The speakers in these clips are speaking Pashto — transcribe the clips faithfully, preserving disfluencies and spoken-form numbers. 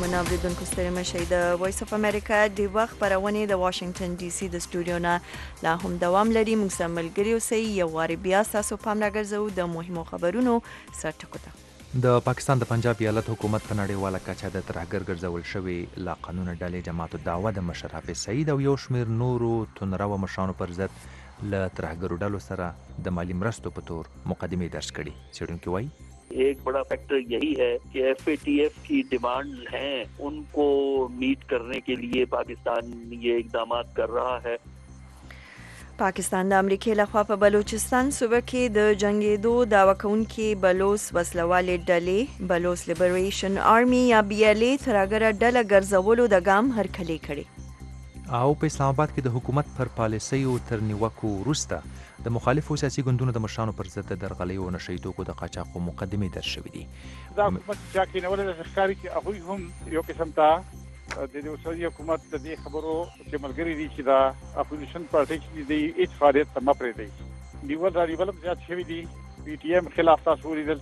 محترمانه اوریدونکو ستړي مشئ د وایس اف امریکا د وخت خپرونې د واشنگټن ډي سي د سټوډیو نه لا هم دوام لري. موږ سره ملګري اوسئ. یو وارې بیا ستاسو پام راګرځوو د مهمو خبرونو سرټکو ته. د پاکستان د پنجاب ایالت حکومت په نړیواله کچه د ترهګر ګرځول شوې لا قانونه ډلې جماعت الدعوه د مشر حافظ سعید او یو شمېر نورو توندرو مشرانو پر ضد له ترهګرو ډلو سره د مالي مرستو په تور مقدمې درج کړي. څېړونکي وایي एक बड़ा फैक्टर यही है कि एफ ए टी एफ की डिमांड्स हैं, उनको मीट करने के लिए पाकिस्तान ये इकदाम कर रहा है. پاکستان د امریکای لخوا په بلوچستان صوبه کې د جنگیدو دعوه کوونکي بلوچ وسلوالې ډلې بلوچ لیبریشن آرمي یا بی ال ای ترهګره ډله ګرځولو د ګام هرکلی کړي. او په اسلام آباد کې د حکومت پر پالیسیو تر نیوکو وروسته د مخالفو سیاسي ګوندونو د مشرانو پر ضد د درغلیو او نشهیي توکو د قاچاقو مقدمې درج شوې دي. دا حکومت چې کېنول د ښکاري چې هغوی هم یو قسم ته د اوسني حکومت د دې خبرو چې ملګري دي چې دا اپوزیشن پارټي چې د هیڅ فعالیت ته نه پرېږدي. نیول را نیول زیات شوي دي. پی ټي ایم خلاف تاسو ولیدل.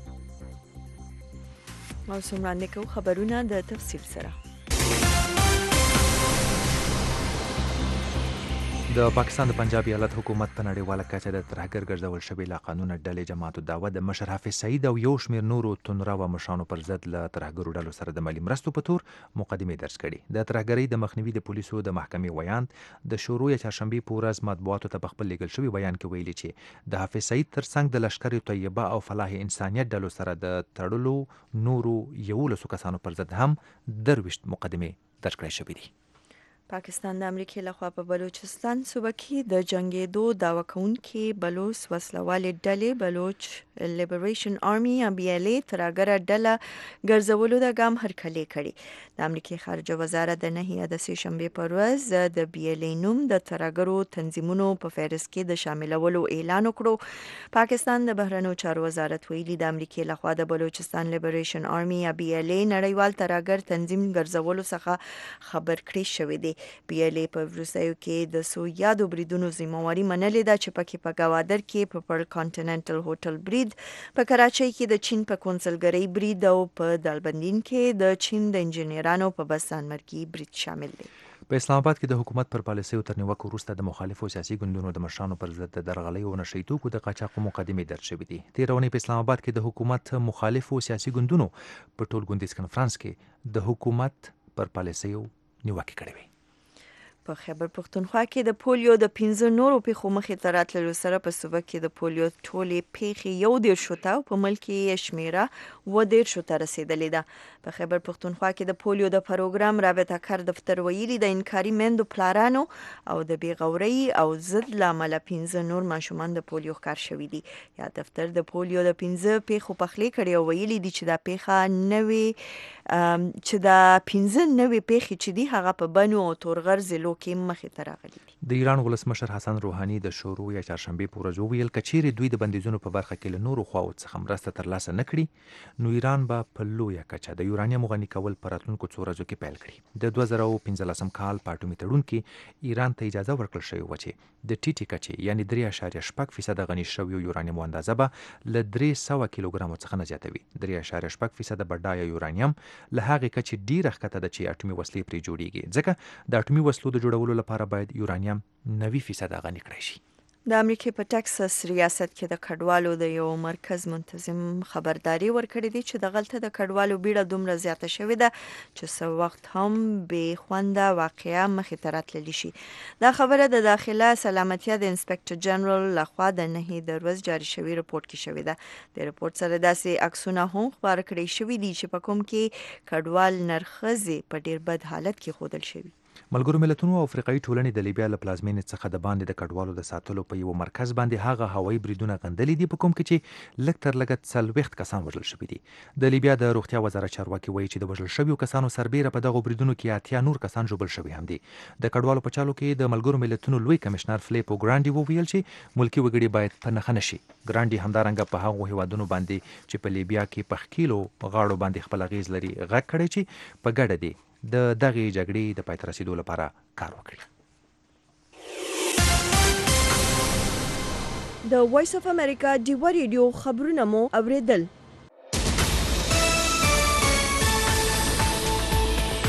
او څومره کوو خبرونه د تفصیل سره. د پاکستان د پنجاب ایالت حکومت په نړیواله کچه د ترهګر ګرځول شوې لا قانونه ډلې جماعت الدعوه د مشر حافظ سعید او یو شمېر نورو توندرو مشرانو پر ضد له ترهګرو ډلو سره د مالي مرستو په تور مقدمې درج کړي. د ترهګرۍ د مخنیوي د پولیسو د محکمې ویاند د شروع چهارشنبې په ورځ مطبوعاتو ته په خپل لیږل شوي بیان کې ویلي چې د حافظ سعید ترڅنګ د لشکر طیبه او فلاح انسانیت ډلو سره د تړلو نورو یولسو کسانو پر ضد هم درویشت مقدمې درج کړای شوې دي. پاکستان د امریکای لخوا په بلوچستان صوبه کې د جنگیدو دعوه کوونکي بلوچ وسلوالې ډلې بلوچ لیبریشن آرمي یا بی ال ای ترهګره ډله ګرځولو د ګام هرکلی کړي. د امریکای خارجه وزارت د نهي د سې شنبې په ورځ د بی ال ای نوم د ترهګرو تنظیمونو په فهرست کې د شاملولو اعلان وکړو. پاکستان د بهرنیو چارو وزارت ویلي د امریکای لخوا د بلوچستان لیبریشن آرمي یا بی ال ای نړیوال ترهګر تنظیم ګرځولو څخه خبر کړی شوی دی. بی ال ای په وروستیو کې د سو یادو بریدونو ذمہواري منلې ده چې پکې په ګوادر کې په پړ کانټیننټل هوټل برید، په کراچۍ کې د چین په کونسلګرۍ برید او په دالبندین کې د چین د انجینرانو په بسان مرګي برید شامل دي. په اسلام آباد کې د حکومت پر پالیسیو تر نیوکو وروسته د مخالفو سیاسي ګوندونو د مشرانو پر ضد د درغلیو او نشهیي توکو د قاچاقو مقدمې درج شوې دي. تېره اونۍ په اسلام آباد کې د حکومت مخالفو سیاسي ګوندونو په ټول ګوندیز کنفرانس کې د حکومت پر پالیسیو نیوکې کړې وې. په خیبر پښتونخوا کې د پولیو د پنځه نورو پیښو مخې ته راتللو سره په صوبه کې د پولیو ټولې پیښې یو دېرشو ته او په ملک کې شمېره اووه دېرشو ته رسېدلې ده. په خیبر پښتونخوا کې د پولیو د پروګرام رابطه کار دفتر ویلي د انکاري میندو پلارانو او د بېغورۍ او ضد له امله پنځه نور ماشومان د پولیو ښکار شوي دي. یا دفتر د پولیو د پنځه پیښو پخلی کړي او ویلي دي چې دا پیښه نوې چې دا پنځه نوې پیښې چې دي هغه په بنو او تورغر ضلعو کې مخې ته راغلي دي. د ایران ولسمشر حسن روحاني د شروع یا چهارشنبې په ورځ وویل که چیرې دوی د بندیزونو په برخه کې له نورو خواو څخه مرسته ترلاسه نه کړي نو ایران به په لویه کچه د یورانیم غني کول په راتلونکو څو ورځو کې پیل کړي. د دوه زره او پنځلسم کال په اټومي تړون کې ایران ته اجازه ورکړل شوې وه چې د ټیټې کچې یعنې درې اعشاریه شپږ فیصده غني شویو یورانیمو اندازه به له درې سوه کیلوګرامو څخه نه زیاتوي. درې اعشاریه شپږ فیصده بډایه یورانیم له هغې کچې ډېره ښکته ده چې اټومي وسلې پرې جوړیږي، ځکه د اټومي وسلو د جوړولو لپاره باید یورانیم نوي فیصده غني کړی شي. د امریکای په ټکساس ریاست کې د کډوالو د یو مرکز منتظم خبرداري ورکړې دي چې د غلطه د کډوالو بیړه دومره زیاته شوې ده چې څه وخت هم بې خونده واقعه مخې ته راتللی شي. دا خبره د داخله سلامتیا د انسپکټر جنرال لخوا د نهي د ورځ جاري شوي رپورټ کې شوې ده. د رپورټ سره داسې عکسونه هم خپاره کړي شوي دي چې په کوم کې کډوال نرښځې په ډېر بد حالت کې ښودل شوي. ملګرو ملتونو او افریقایي ټولنې د لیبیا له پلازمینې څخه د باندې د کډوالو د ساتلو په یو مرکز باندې هغه هوایي بریدونه غندلي دي په کوم کې چې لږ تر لږه څلوېښت کسان وژل شوي دي. د لیبیا د روغتیا وزارت چارواکي وایي چې د وژل شویو کسانو سربیره په دغو بریدونو کې اتیا نور کسان ژوبل شوي هم دي. د کډوالو په چالو کې د ملګرو ملتونو لوی کمشنر فلیپو ګرانډي وویل چې ملکي وګړي باید په نښه نشي. ګرانډي همدارنګه په هغو هیوادونو باندې چې په لیبیا کې په ښکیلو غاړو باندې خپل اغیز لري غږ کړی چې په ګډه دي د دغې جګړې د پای ته رسیدو لپاره کار وکړي. د وایس اف امریکا ډیوه ریډیو خبرونه مو اوریدل.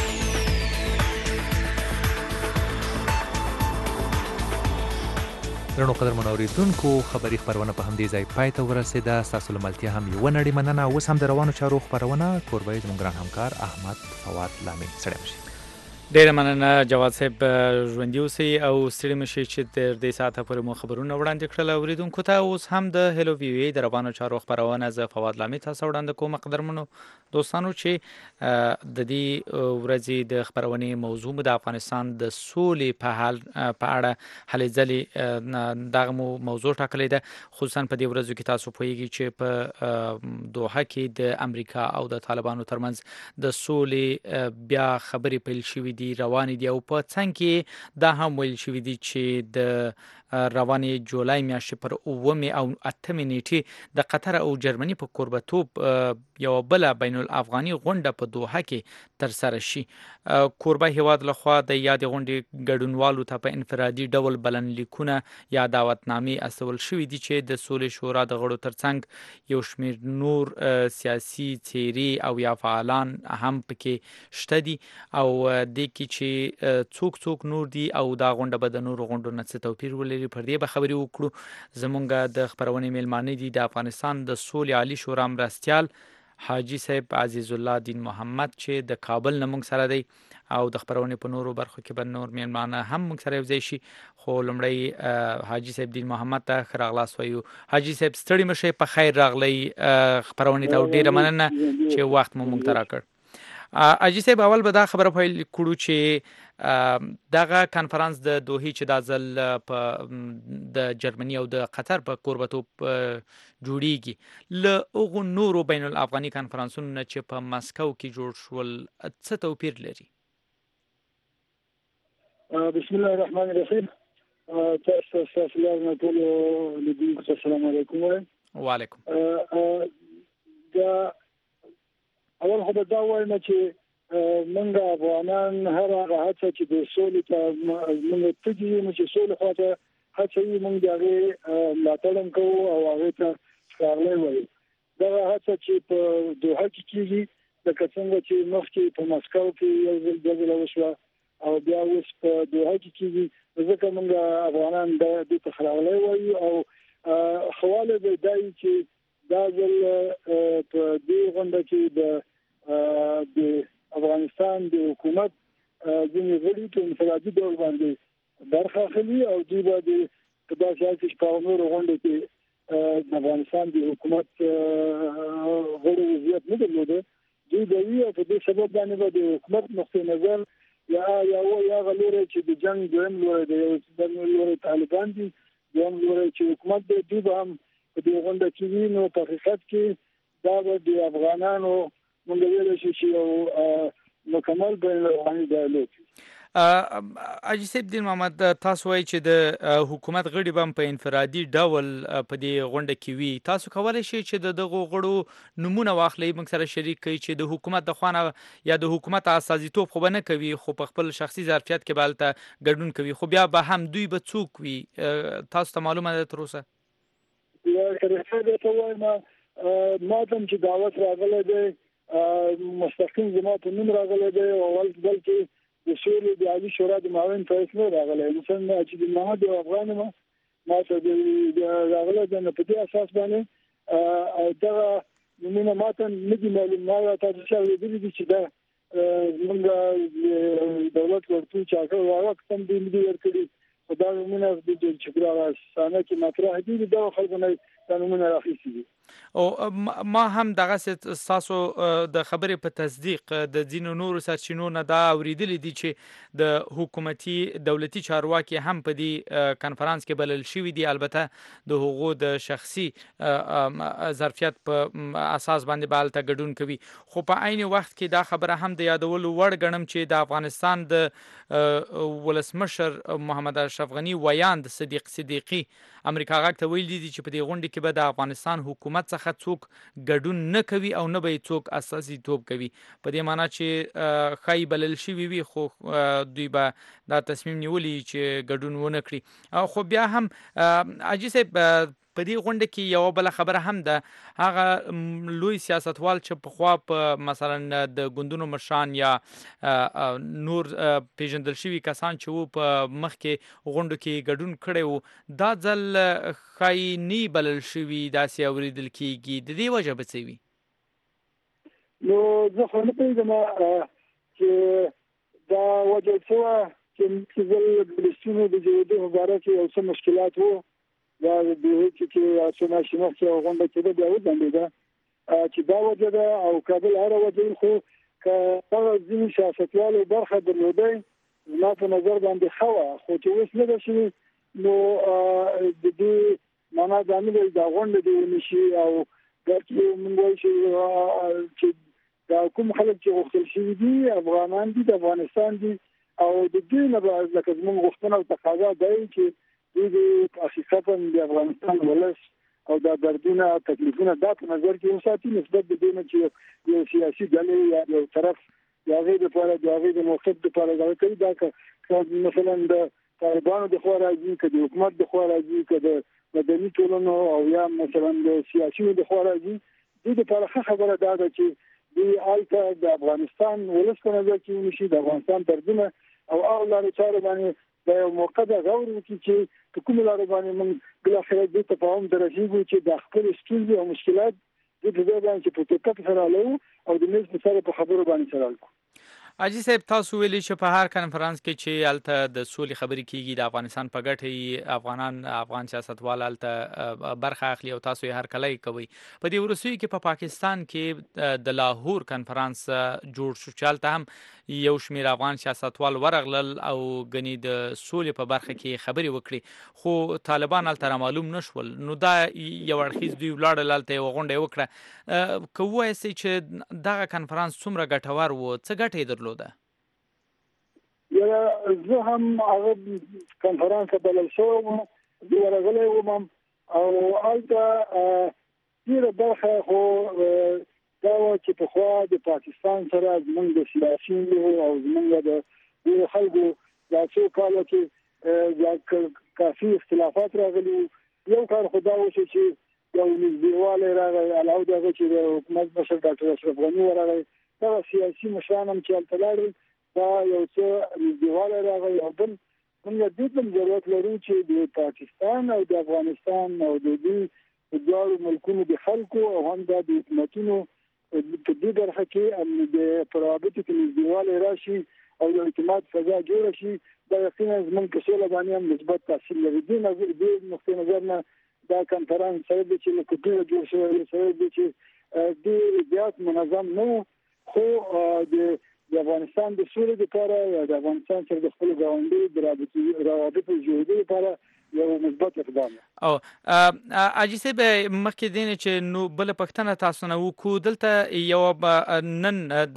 درنو قدرمنو اوریدونکو خبري خبرونه په همدې ځای پای ته ورسېده. ستاسو له ملتیا هم یوه نړۍ مننه. اوس هم د روانو چارو خبرونه کوربه یې زموږ ګران همکار احمد فواد لامي. سړی مشي. ډیره مننه جواد صاحب، ژوندي اوسئ او ستړي مشئ چې تر دې ساعته پورې مو خبرونه وړاندې کړل. اوریدونکو ته اوس هم د هلو وی وی د روانو چارو خبرونه زه فواد لامي تاسو وړاندې کوم. قدرمنو دوستانو چې د دې ورځې د خبرونې موضوع د افغانستان د سولې په حال په اړه هلې ځلې دغه مو موضوع ټاکلې ده، خصوصا په دې ورځو کې تاسو پوهیږئ چې په دوحه کې د امریکا او د طالبانو ترمنځ د سولې بیا خبرې پیل شوې دي، روانې دي، او په څنګ کې دا هم ویل شوي دي چې د روانې جولای میاشتې پر اوومې او اتمې نیټې د قطر او جرمني په کوربتوب یوه بله بین الافغاني غونډه په دوحه کې ترسره شي. کوربه هیواد لخوا د یادې غونډې ګډونوالو ته په انفرادي ډول بلنلیکونه یا دعوتنامې استول شوي دي چې د سولې شورا د غړو ترڅنګ یو شمېر نور سیاسي څیرې او یا فعالان هم پکې شته دي، او دې کې چې څوک څوک نور دي او دا غونډه به د نورو غونډو نه څه توپیر ولري، پر دې به خبرې وکړو. زمونږ د خبرونې میلمانه دي د افغانستان د سولې عالی شورا مرستیال حاجي صاحب عزیز الله دین محمد چې د کابل نه موږ سره دی، او د خبرونې په نورو برخو کې به نور میلمانه هم موږ سره یوځای شي. خو لومړی حاجي صاحب دین محمد ته ښه راغلاست وایو. حاجي صاحب ستړي مشئ، په خیر راغلی خبرونې ته، او ډېره مننه چې وخت مو موږ ته راکړ. حاجي صاحب اول به دا خبره پیل کړو چې دغه کنفرانس د دوحې چې دا ځل په د جرمني او د قطر په کوربتوب جوړیږي، له هغو نورو بین الافغاني کنفرانسونو نه چې په مسکو کې جوړ شول څه توپیر لري؟ بسم الله الرحمن الرحیم. تاسو تاسو لرنه ټول لیدونکو ته السلام علیکم وایم. وعلیکم. دا اول خو دا وایم چې موږ افغانان هر هغه هڅه چې د سولې ته موږ تږي یو چې سولې خواته هڅه یې موږ د هغې ملاتړ هم کوو او هغې ته سپارلی وایو. دغه هڅه چې په دوحه کې کېږي لکه څنګه چې مخکې په مسکو کې یو ځل دوه ځله وشوه او بیا اوس په دوحه کې کېږي، ځکه موږ افغانان دې ته راغلی وایو. او خواله به دا وي چې دا ځل په دې غونډه کې د د افغانستان د حکومت ځینې غړي په انفرادي ډول باندې برخه اخلي، او دوی به د داسې حال کې په نورو غونډو کې د افغانستان د حکومت غړو وضعیت نه درلوده، دوی به وي، او په دې سبب باندې به د حکومت نقطې نظر یا یا یا هغه لوری چې د جنګ دویم لوری دی، دویم لوری طالبان دي، دویم لوری چې حکومت دی، دوی به هم په دې غونډه کې وي. نو په حقیقت کې دا به د افغانانو موږ ویلی شو چې یو مکمل بین الافغاني ډایالوګ. حاجي صاحب دین محمد، تاسو وایي چې د حکومت غړي به هم په انفرادي ډول په دې غونډه کې وي. تاسو کولی شئ چې د دغو غړو نومونه واخلئ، موږ سره شریک کړئ چې د حکومت د خوا نه یا د حکومت استازیتوب خو به نه کوي، خو په خپل شخصي ظرفیت کې به هلته ګډون کوي، خو بیا به هم دوی به څوک وي؟ تاسو ته معلومه ده تر اوسه؟ درته وایم ما ته چې دعوت راغلی دی مستقیم زما په نوم راغلی دی، او بلکې د سولې د عالي شورا د معاون په اسم راغلی. مثلا چې د محمد افغان ما ما ته راغلی دی، نو په دې اساس باندې او دغه نومونه ما ته نه دي معلوم. ما تاسو ته اورېدلي دي چې دا زموږ دولت ورته چاکر وخت هم دې دې ورکړي، خو دا نومونه د چې په هغه سانه کې مطرح دي، دا خلکو نه دا نومونه راخیستي دي. او ما هم دغه ستاسو د خبرې په تصدیق د ځینو نورو سرچینو نه دا اورېدلي دي چې د حکومتي دولتي چارواکي هم په دې کنفرانس کې بلل شوي دي، البته د هغو د شخصي ظرفیت په اساس باندې به هلته ګډون کوي. خو په عین وخت کې دا خبره هم د یادولو وړ ګڼم چې د افغانستان د ولسمشر محمد اشرف غني ویاند صدیق صدیقي امریکا غاک ته ویلي دي چې په دې غونډه کې به د افغانستان حکومت څخه څوک ګډون نه کوي او نه به یې څوک استازیتوب کوي، په دې معنی چې ښایي بلل شوي وي خو دوی به دا تصمیم نیولی چې ګډون ونه کړي. خو بیا هم حاجي صاحب په دې غونډه کې یو بل خبره هم ده، هغه لوی سیاستوال چې په خوا په مثلا د ګوندونو مشران یا نور پیژندل شوي کسان چې وو په مخ کې غونډو کې ګډون کړی وو، دا ځل ښایي نی بلل شوي داسې اورېدل کېږي، د دې وجه به څه وي؟ نو زه خو نه پوهېږم چې دا وجه څه وه چې زه د لستونو د جوړېدو په باره کې یو څه مشکلات وو، دا د هېڅ کې یو څه میاشتې مخکې یوه غونډه کېده بیا وځنډېده چې دا وجه ده، او کابل هره وجه وي، خو که هغه ځینې سیاستوالو برخه درلودی زما په نظر باندې ښه وه، خو چې اوس نه ده شوې نو د دې معنا دا نه دی دا غونډه دې ونه شي، او دا چې موږ وایو چې دا کوم خلک چې غوښتل شوي دي افغانان دي، د افغانستان دي، او د دې نه به لکه زموږ غوښتنه او تقاضا دا وي چې دوی د حقیقتا د افغانستان ولس او دا دردونه تکلیفونه دا په نظر کې وساتي، نسبت د دې نه چې یو سیاسي ډلې یا یو طرف د هغې دپاره د هغې د موقف دپاره دغه کوي، دا که مثلا د طالبانو د خوا راځي، که د حکومت د خوا راځي، که د مدني ټولنو او یا مثلا د سیاسیونو د خوا راځي، دوی دپاره ښه خبره دا ده چې دوی هلته د افغانستان ولس په نظر کې ونیسي، د افغانستان دردونه او هغه لارې چارې باندې د یو موقع د غور وکړي چې په کومو لارو باندې موږ بالاخره دې تفاهم ته رسېږو چې د خپلې ستونزې او مشکلات دې په ځای باندې چې په دقت سره حلوو او د میز په سر په خبرو باندې سره حل کړو. حاجي صاحب، تاسو ویلي چې په هر کنفرانس کې چې هلته د سولې خبرې کېږي د افغانستان په ګټه افغانان افغان سیاستوال هلته برخه اخلي او تاسو یې هر کله کوئ. په دې وروستیو کې په پاکستان کې د لاهور کنفرانس جوړ شو چې هلته هم یو شمېر افغان سیاستوال ورغلل او ګنې د سولې په برخه کې خبرې وکړي، خو طالبان هلته رامعلوم نه شول، نو دا یو اړخیز دوی ولاړل هلته یوه غونډه یې وکړه. که ووایاستئ چې دغه کنفرانس څومره ګټور و، څه ګټه یې درلوده؟ یا زه هم هغه کنفرانس ته بلل شوی وم، زه ورغلی وم او هلته ډېره برخه خو دا وه چې پخوا د پاکستان سره زموږ د سیاسیونو او زموږ د ډېرو خلکو دا څو کاله کې کافي اختلافات راغلي وو. یو کار خو دا وشو چې یو نږدېوالی راغی، علاوه د هغه چې د حکومت مشر ډاکټر اشرف غني ورغی، دغه سیاسي مشران هم چې هلته لاړل دا یو څه نږدېوالی راغی. او بل موږ دې ته ضرورت لرو چې د پاکستان او د افغانستان او د دوی د دواړو ملکونو د خلکو او هم د حکومتونو په دې برخه کې د روابطو کې نږدېوالی راشي او د اعتماد فضا جوړه شي، دا یقینا زموږ په سوله باندې هم مثبت تاثیر لري. دې نقطې نظر نه دا کنفرانس سره دی چې له کډوره جوړ شوی سره دی چې ډېر زیات منظم نه و، خو د د افغانستان د سولې لپاره یا د افغانستان سره د خپلو ګاونډیو د روابطو جوړېدو لپاره یو مثبت اقدام. او حاجي صاحب، مخکې دې نه چې نو بله پوښتنه تاسو نه وکړو، دلته یوه نن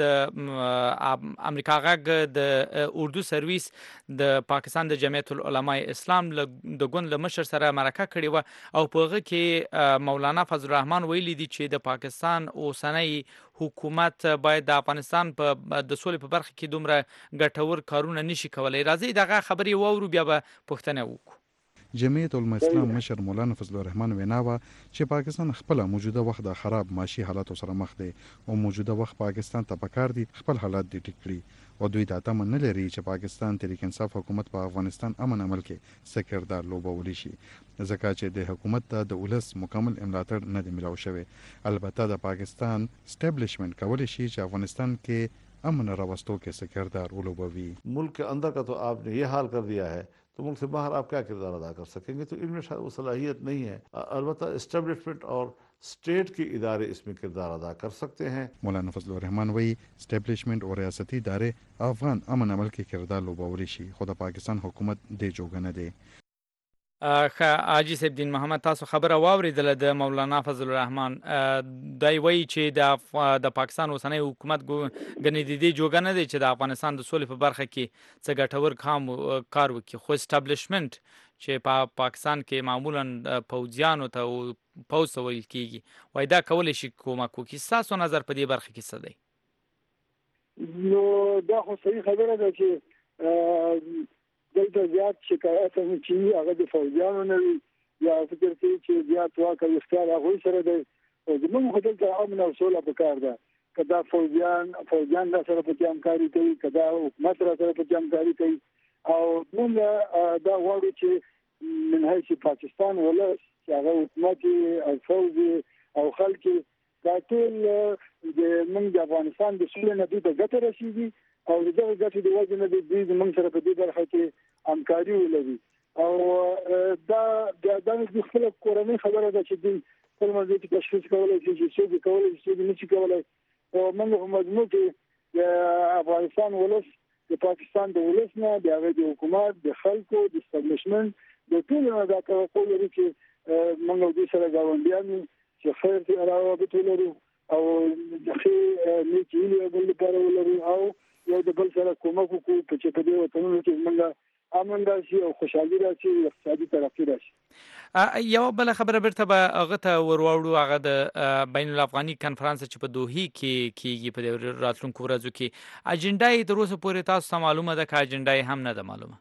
د امریکا غږ د اردو سرویس د پاکستان د جمعیت العلماء اسلام د ګوند له مشر سره مرکه کړې وه او په هغه کې مولانا فضل الرحمن ویلي دي چې د پاکستان اوسنی حکومت باید د افغانستان په د سولې په برخه کې دومره ګټور کارونه نشي کولی. راځئ دغه خبرې واورو بیا به پوښتنه وکړو. جمعیت علما اسلام مشر مولانا فضل الرحمن وینا وه چې پاکستان خپل موجوده وخت د خراب معاشي حالاتو سره مخ دی او موجوده وخت پاکستان ته پکار دي خپل حالات دي ټیک کړي او دوی دا تمه نه لري چې پاکستان تحریک انصاف حکومت په افغانستان امن عمل کې څه کردار لوبولی شي، ځکه چې د حکومت ته د ولس مکمل ملاتړ نه دی ملاو شوی. البته د پاکستان اسټابلیشمنٹ کولی شي چې افغانستان کې امن راوستو کې څه کردار ولوبوي. ملک کے اندر کا تو آپ نے یہ حال کر دیا ہے تو ملک سے باہر آپ کیا کردار ادا کر سکیں گے؟ تو ان میں شاید وہ صلاحیت نہیں ہے. البتہ اسٹیبلشمنٹ اور اسٹیٹ کے ادارے اس میں کردار ادا کر سکتے ہیں. مولانا فضل الرحمن وی اسٹیبلشمنٹ اور ریاستی ادارے افغان امن عمل کې کردار لوبولی شي، خو د پاکستان حکومت دې جوګه نه دی. حاجي صاحب دین محمد، تاسو خبره واورېدله د مولانا فضل الرحمن، دی وایي چې د د پاکستان اوسنی حکومت ګنې د دې جوګه نه دی چې د افغانستان د سولې په برخه کې څه ګټور کام کار وکړي، خو اسټابلیشمنټ چې په پاکستان کې معمولا پوځیانو ته او پوځ ته ویل کېږي وایي دا کولی شي کومک وکړي. ستاسو نظر په دې برخه کې څه دی؟ نو دا خو صحیح خبره ده چې دلته زیات شکایت هم چې هغه د فوجیانو نه وي یا فکر کوي چې زیات واک او اختیار هغوی سره دی او زموږ خو دلته امن او سوله پکار ده که دا فوجیان فوجیان را سره پکې همکاري کوي که دا حکومت را سره پکې همکاري کوي او موږ دا غواړو چې من حیث پاکستان ولس چې هغه حکومت او فوج او خلک دا ټول د موږ د افغانستان د سولې نه دوی ته ګټه رسېږي او د دغه ګټې د وجې نه دوی زموږ سره په دې برخه کې همکاري ولري او دا دا د خپل کورنۍ خبره ده چې دوی خپل منځ کې تشخیص کولی شي چې څوک کولی شي څوک نشي کولی او موږ په مجموع کې د افغانستان ولس د پاکستان د ولس نه د هغې د حکومت د خلکو د اسټابلیشمنټ د ټولو نه دا توقع لري چې موږ دوی سره ګاونډیان یو چې خیر ته راوبط ولرو او د ښې نیکې هیلې بل لپاره ولرو او یو د بل سره کومک وکړو چې په دې وطنونو کې موږ امن راشي او خوشحالي راشي او اقتصادي ترقي راشي. یو بل خبره برته به هغه ته ورواړو هغه د بین الافغاني کنفرانس چې په دوحې کې کېږي په راتلونکو ورځو کې اجنډا یې تر اوسه پورې تاسو ته معلومه ده که اجنډا یې هم نه ده معلومه؟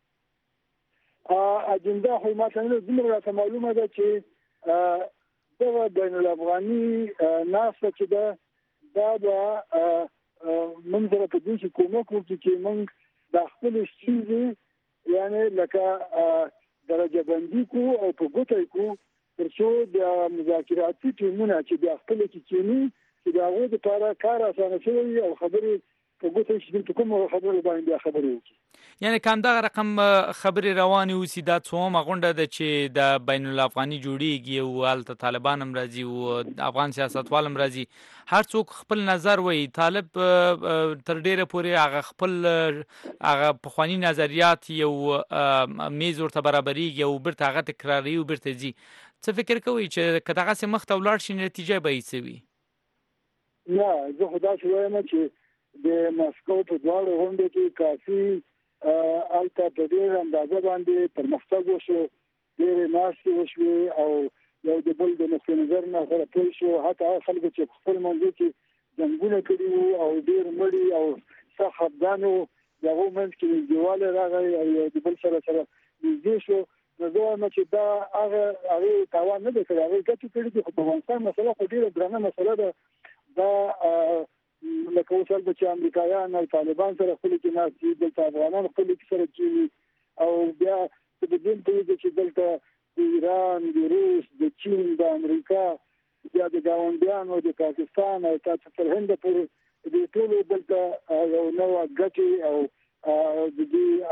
اجنډا خو ما ته نه دومره راته معلومه ده چې دغه بین الافغاني ناسته چې ده دا به موږ سره په دې کې کومک وکړي چې موږ د خپلې ستونزې یعنې لکه درجه بندي کړو او په ګوته یې کړو تر څو د مذاکراتي ټیمونه چې د خپلې کې کېني چې د هغوی دپاره کار اسانه شوی وي او خبرې په ګوته یې چې دلته کومو خبرو باندې بیا خبرې وکړي. یعنی که همدغه رقم خبرې روانې اوسي دا څومره غونډه ده چې د بین الافغاني جوړیږي او هلته طالبان هم راځي او افغان سیاستوال هم راځي هر څوک خپل نظر وایي طالب تر ډیره پورې هغه خپل هغه پخواني نظریات یو میز ورته برابریږي او بیرته هغه تکراروي او بیرته ځي. څه فکر کوئ چې که دغسې مخته ولاړ شي نتیجه به یې څه وي؟ نه زه خو داسې وایم چې د ماسکو په دواړو غونډو کې کافي الته په ډېر اندازه باندې پرمختګ وشو ډېرې ناستې وشوې او یو د بل د نقطې نظر نه سره پوه شو حتی هغه خلکو چې په خپل منځ کې جنګونه کړي وو او ډېر مړي او سخت خفګان وو د هغو منځ کې نږدېوالی راغی او یو د بل سره سره نږدې شو نو زه وایم چې دا هغه هغې تاوان نه دی کړی هغې ګټې کړي دي خو په افغانستان مسله خو ډېره درنه مسله ده دا لکه اوس هلته چې امریکایان او طالبان سره خپلې کې ناست دي دلته افغانان خپلې کې سره کېني او بیا ته د دې پوهېږې چې دلته د ایران د روس د چین د امریکا بیا د ګاونډیانو د پاکستان او تر هنده پورې د ټولو دلته یو نوع ګټې او د دې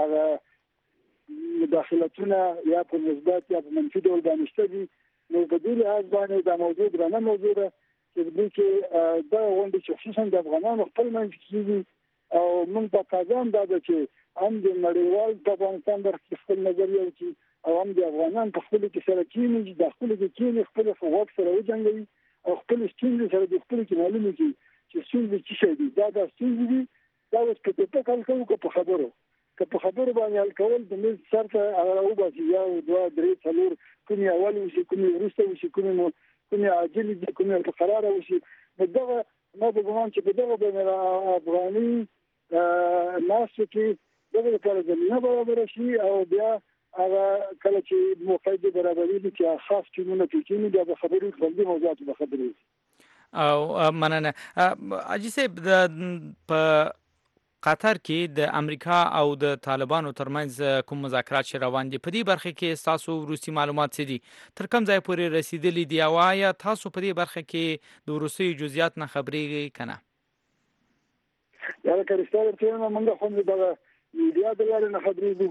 هغه مداخلتونه یا په مثبت یا په منفي ډول باندې شته دي نو په دې لحاظ باندې دا موضوع درنه موضوع ده چې دې کې دا غونډې چې خصوصا د افغانانو خپل منځ کې کېږي او موږ په قاضان دا ده چې هم د نړیوال په افغانستان برخې خپل نظریه وکړي او هم د افغانان په خپلو کې سره کېني چې د خپلو کې کېني خپل غوږ سره وجنګوي او خپل ستونزې سره د خپلو کې معلومې کړي چې ستونزې څه شی دي دا دا ستونزې دي دا اوس که ټوپک حل کوو که په خبرو که په خبرو باندې حل کول د میز سر ته هغه راوباسي یو دوه درې څلور کومې اول وشي کومې وروسته وشي کومې کومې عاجلې دي کومې په قراره وشي نو دغه ما په ګمان چې په دغه بین الافغاني ناستو کې دغه لپاره زمینه برابره شي او بیا هغه کله چې موقعیت برابرېږي چې خاص ټیمونه پکې کېني بیا به خبرې په همدې موضوعاتو به خبرې او مننه حاجي صاحب په قطر کې د امریکا او د طالبانو ترمنځ کوم مذاکرات چې روان دي په دې برخه کې تاسو وروستي معلومات څه دي تر کوم ځای پورې رسیدلي دي او آیا تاسو په دې برخه کې د وروستیو جزئیات نه خبرېږئ که نه؟ یاره که رښتیا درته وایم موږ خو دغه میډیا د لارې نه خبرېږو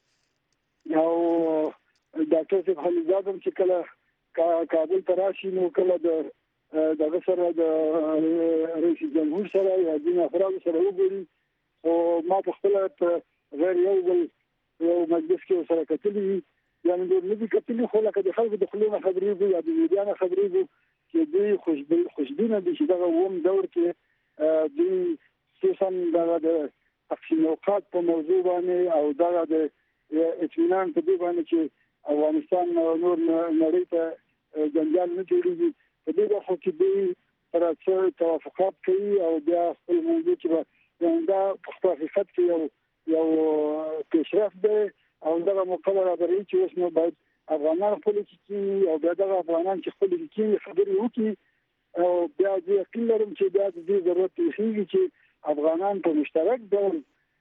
او ډاکټر صاحب خلیلزاد هم چې کله کابل ته راشي نو کله د دغه سره د رئیس جمهور سره یا ځینې افرادو سره وګوري او ما په خپله په غیر یو ځل یو مجلس کې سره کتلي وي یعنې نور نه دي کتلي خو لکه د خلکو د خولې نه خبرېږو یا د میډیا نه خبرېږو چې دوی خوشبینه دي چې دغه اووم دور کې دوی خصوصا دغه د تقسیم اوقات په موضوع باندې او دغه د اطمینان په دې باندې چې افغانستان نور نړۍ ته جنجال نه جوړېږي په دې برخو کې دوی سره څه توافقات کوي او بیا خپل موضوع کې به دا په حقیقت کې یو یو پیشرفت دی او دغه موقع برابروي چې اوس نو باید افغانان خپل کې او بیا دغه افغانان چې خپل کې خبرې وکړي او بیا د یقین لرم چې بیا د دې ضرورت پیښیږي چې افغانان په مشترک ډول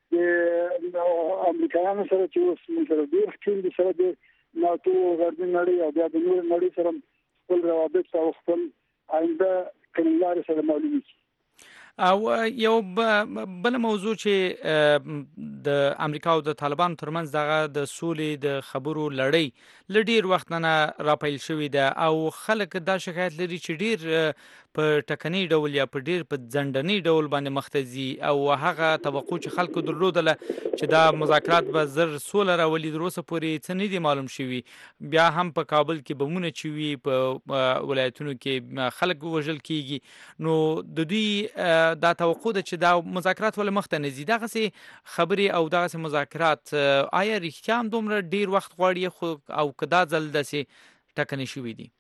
د امریکایانو سره چې اوس موږ سره ډېر ټینګ سره د ناتو غربي نړۍ او بیا د نور نړۍ سره خپل روابط او خپل آینده کړنلارې سره معلومي شي. او یو بل موضوع چې د امریکا او د طالبانو ترمنځ دغه د سولې د خبرو لړۍ لډیر وخت نه راپیل شوې ده او خلک دا شکایت لري چې ډیر په ټکنی ډول یا په ډیر په ځندنی ډول باندې مختزي او هغه توقع چې خلکو درلودله چې دا مذاکرات به زر سوله راولي تر اوسه پورې څه نه دي معلوم شوي. بیا هم په کابل کې بمونه چې وي په ولایتونو کې خلک وژل کیږي. نو د دوی دا توقع ده چې دا مذاکرات ول مخته نه ځي. دغه سي خبرې او دغه سي مذاکرات آیا رښتیا هم دومره ډیر وخت غواړي خو او کدا ځل دسي ټکنی شوي دي؟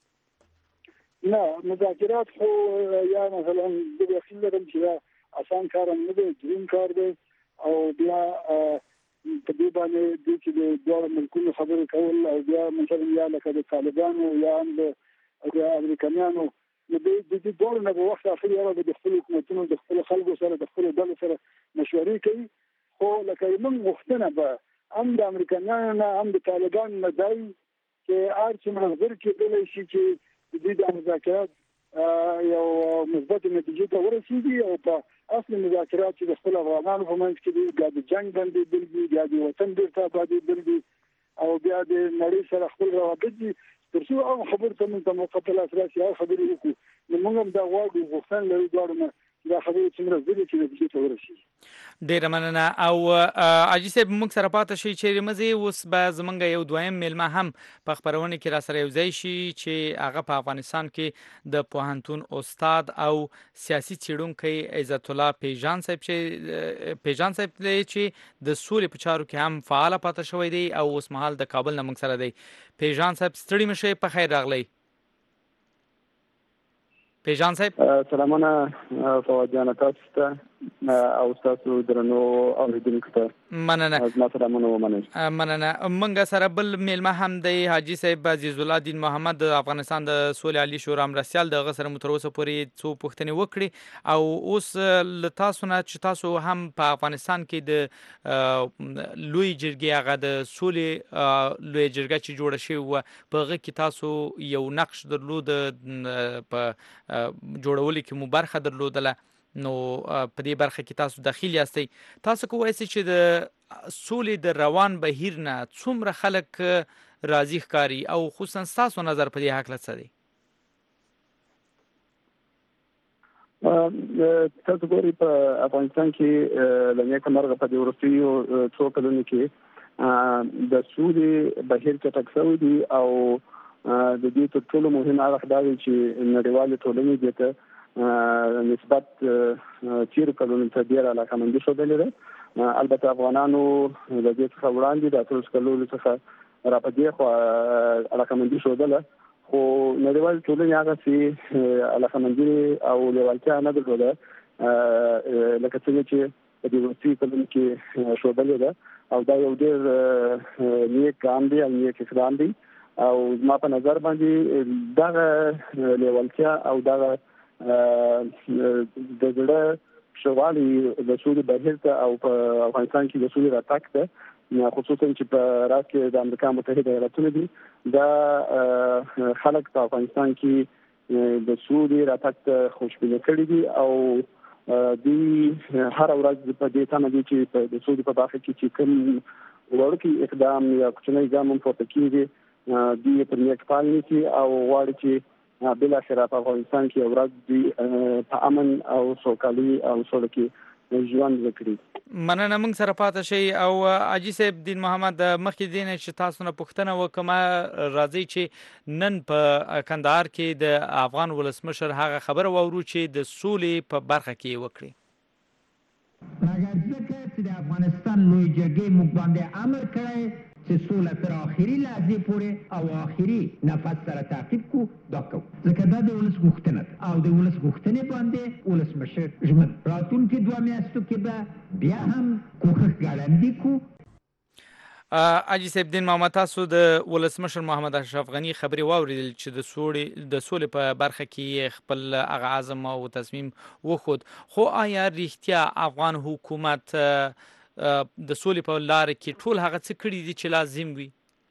نه مذاکرات خو یا مثلا د یقین لرم چې آسان کار نه دی، دریم کار دی او بیا په دې باندې د چې د دوه ملکونو خبرې کول او بیا مثلا یا لکه د طالبانو یا د امریکایانو د دې دوه نه په وخت اخر یو د خپل حکومتونو د خپل خلکو سره د خپل ډلو سره مشورې کوي. خو لکه موږ مختنه به هم د امریکایانو نه هم د طالبانو نه دی چې هر څه منظر کېدلی شي چې د دې د مذاکرات یو مثبت نتیجې ته ورسېږي او په اصل مذاکرات چې د خپل افغانانو په منځ کې دي بیا د جنګ باندې بل دي، بیا د وطن بیرته ابادي بل دي او بیا د نړۍ سره خپل روابط دي. تر څو هغه خبرو ته موږ موقع په لاس راشي هغه خبرې وکړو. نو موږ هم دا غواړو غوښتنه لرو دواړو نه دا خبرې څومره زده چې نتیجې ته ورسېږي. ډیره مننه. او حاجي صاحب موږ سره پاتې شي چې مزه اوس به زمونږ یو دویم میلمه هم په خبرونه کې را سره یو ځای شي چې هغه په افغانستان کې د پوهنتون استاد او سیاسي څېړونکی عزت الله پیژان صاحب چې پیژان صاحب چې د سولې په چارو کې هم فعال پاتې شوی دی او اوس مهال د کابل نه موږ سره دی. پیژان صاحب ستړي مشه، په خیر راغلی. پیژان صاحب سلامونه فواد جان، تاسو ته او تاسو درنو اوریدونکو ته مننه. زما سلامونه ومنئ. مننه. موږ سره بل میلمه هم دی حاجي صاحب عزیز الله دین محمد د افغانستان د سولې عالی شورا مرستیال. دغه سره مو تر اوسه پورې څو پوښتنې وکړي او اوس له تاسو نه چې تاسو هم په افغانستان کې د لوی جرګې هغه د سولې لوی جرګه چې جوړه شوې وه په هغه کې تاسو یو نقش درلود په جوړولو کې مو برخه درلودله. نو په دې برخه کې تاسو داخل یاستئ. تاسو کوی چې د سولې د روان بهیر نه څومره خلک راضي ښکاري او خصوصا تاسو نظر په دې هکله څه دی؟ تاسو ګورئ په افغانستان کې له نیکه مرغه په دې وروستیو څو کلونو کې د سولې بهیر چټک شوی دی او د دې تر ټولو مهم اړخ دا دی چې نړیوالې ټولنې دې ته نسبت تیرو کلونو ته ډېره علاقمندي ښودلې ده. البته افغانانو د دې څخه وړاندې د اتلس کلونو څخه را په دې خوا علاقمندي ښودله، خو نړیوالې ټولنې هغسې علاقمندي او لیوالتیا نه درلوده لکه څنګه چې په دې وروستیو کلونو کې ښودلې ده او دا یو ډېر نیک ګام دی او نیک اقدام دی او زما په نظر باندې دغه لیوالتیا او دغه د زړه شوالي د سولې بهیر ته او په افغانستان کې د سولې راتګ ته خصوصا چې په راز کې د امریکا متحده ایالاتونو دي دا خلک په افغانستان کې د سولې راتګ ته خوشبینه کړي دي او دوی هر ورځ په دې تمه دي چې د سولې په برخه کې چې کوم وړوکی اقدام یا کوچنی ګام هم پورته کېږي دوی په نیت پال نیسي او غواړي چې بالاخره په افغانستان کې ورځ دوی په امن او سوکالي او سوله کې ژوند وکړي. مننه. موږ سره پاتې شئ او حاجي صاحب دین محمد مخکې دې نه چې تاسو نه پوښتنه وکړم راځئ چې نن په کندهار کې د افغان ولسمشر هغه خبره واورو چې د سولې په برخه کې وکړي. مګر ځکه چې د افغانستان لوی جرګې موږ باندې امر کړی چې سوله تر آخري لحظې پورې او آخري نفس سره تعقیب کو دا کو ځکه دا د ولس غوښتنه ده او د ولس غوښتنې باندې ولسمشر ژمن راتلونکي دوه میاشتو کې به بیا هم کوښښ ګړندي کو. اجي صاحب دین محمد تاسو د ولسمشر محمد اشرف غنی خبري واوریدل چې د سولې د سولې په برخه کې خپل هغه عزم او تصمیم وخود، خو آیا ریښتیا افغان حکومت د سولې په لار کې ټول هغه څه کړي دي چې لازم وي؟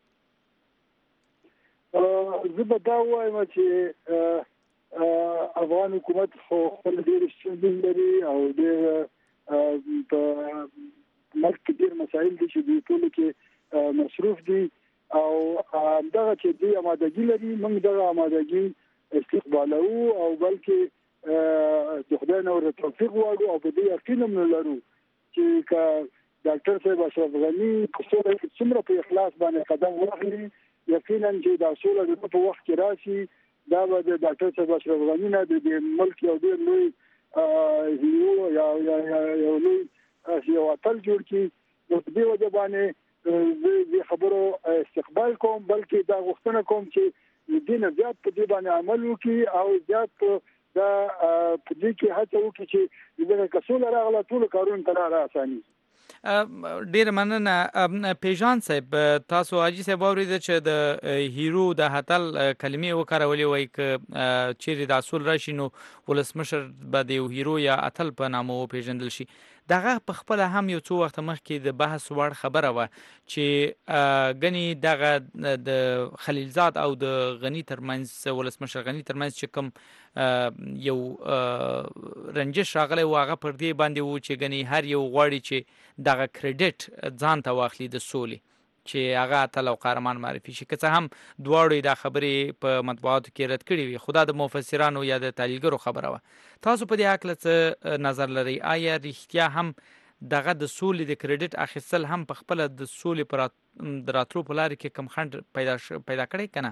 زه به دا وایم چې افغان حکومت خو خپل ډېر ستونزې لري او ډېر په ملک کې ډېر مسایل دي چې دوی ټول کې مصروف دي او دغه چې دوی آمادګي لري، موږ دغه آمادګي استقبالو او بلکې د خدای نور توفیق غواړو او په دې یقین هم لرو چې که ډاکټر صاحب اشرف غني په سوله کې څومره په اخلاص باندې قدم واخلي، یقینا چې دا سوله د په وخت کې راشي، دا به د ډاکټر صاحب اشرف غني نه د ملک یو ډېر لوی هیرو یا یو لوی یو اتل جوړ کی. نو په دې وجه باندې د خبرو استقبال کوم، بلکې دا غوښتنه کوم چې دین زیات په دې باندې عمل وکړي او زیات دا په دې کې هڅه وکړي چې دغه کسول راغله ټول کارونه تر اساني. ډیر مننه پیژان صاحب. تاسو حاجی صاحب اوریدل چې د هیرو د هتل کلمې وکړولې وای ک چیرې د اصول راشي نو ولسمشر به د هیرو یا اتل په نامه پیژندل شي. دغه په خپل هم یو څو وخت مخکې د بحث وړ خبره و چې غني دغه د خلیلزاد او د غنی ترمنځ ولسمشر غنی ترمنځ چې کوم یو رنجش راغلی و هغه پر دې باندې و چې غني هر یو غواړي چې دغه کریډټ ځان ته واخلي د سولې چې هغه اتل او قهرمان معرفي شي. که څه هم دواړو دا خبرې په مطبوعاتو کې رد کړې وي، خو دا د مفسرانو یا د تحلیلګرو خبره وه. تاسو په دې هکله څه نظر لرئ؟ آیا رښتیا هم دغه د سولې د کریډټ اخیستل هم په خپله د سولې په د راتلو په لارې کې کم خنډ پیدا پیدا کړی که نه؟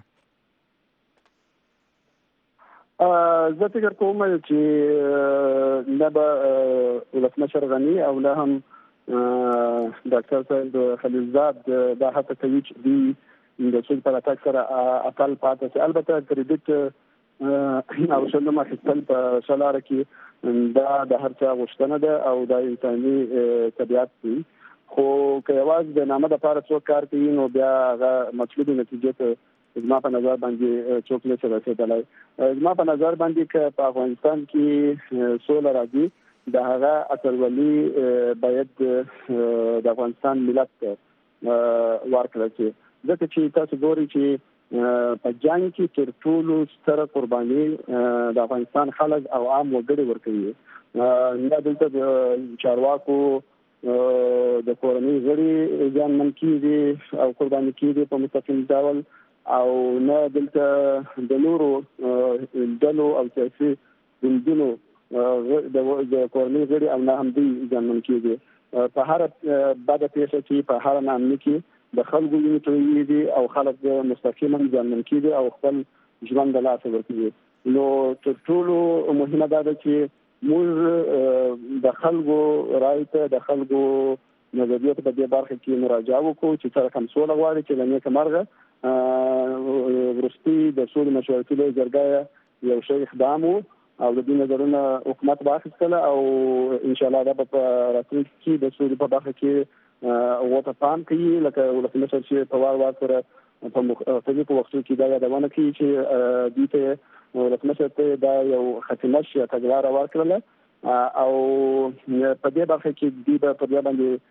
زه فکر کوم چې نه به ولسمشر غني او نه هم ډاکټر صاحب خلیلزاد دا هڅه کوي چې دوی د سولې په راتګ سره اتل پاتې شي. البته کریډټ او شلم اخیستل په شلاره کې دا د هر چا غوښتنه ده او دا انساني طبیعت دی، خو که یوازې د نامه دپاره څوک کار کوي نو بیا هغه مطلوبې نتیجې ته زما په نظر باندې څوک نشي رسېدلی. زما په نظر باندې که په افغانستان کې سوله راځي د هغه اتلولي باید د افغانستان ملت ورکړل شي، ځکه چې تاسو ګورئ چې په جنګ کې تر ټولو ستره قرباني د افغانستان خلک او عام وګړي ورکوي. نه دلته د چارواکو د کورنۍ غړي زیانمن کېږي او قرباني کېږي په مستقیم ډول، او نه دلته د نورو ډلو او سیاسي ګوندونو د کورنۍ غړي او نه هم دوی زیانمن کېږي. په هره بده پیښه کې په هره ناامني کې د خلکو وینې تویېږي او خلک مستقیما زیانمن کېږي او خپل ژوند د لاسه ورکوي. نو تر ټولو مهمه دا ده چې موږ د خلکو رایې ته د خلکو نظریو ته په دې برخه کې مراجعه وکړو چې څنګه کوم سوله غواړي چې له نیکه مرغه وروستي د سولې مشورتي لویه جرګه یو ښه اقدام و او د دې نظرونه حکومت واخیستله او انشاءالله دا به په راتلونکي کې د سولې په برخه کې هغو ته پام کوي، لکه ولسمشر چې په وار وار سره په مختلفو وختونو کې دا یادونه کوي چې دوی ته ولسمشر ته دا یو ختمش یا تګلاره ورکړله او په دې برخه کې دوی به په دې باندې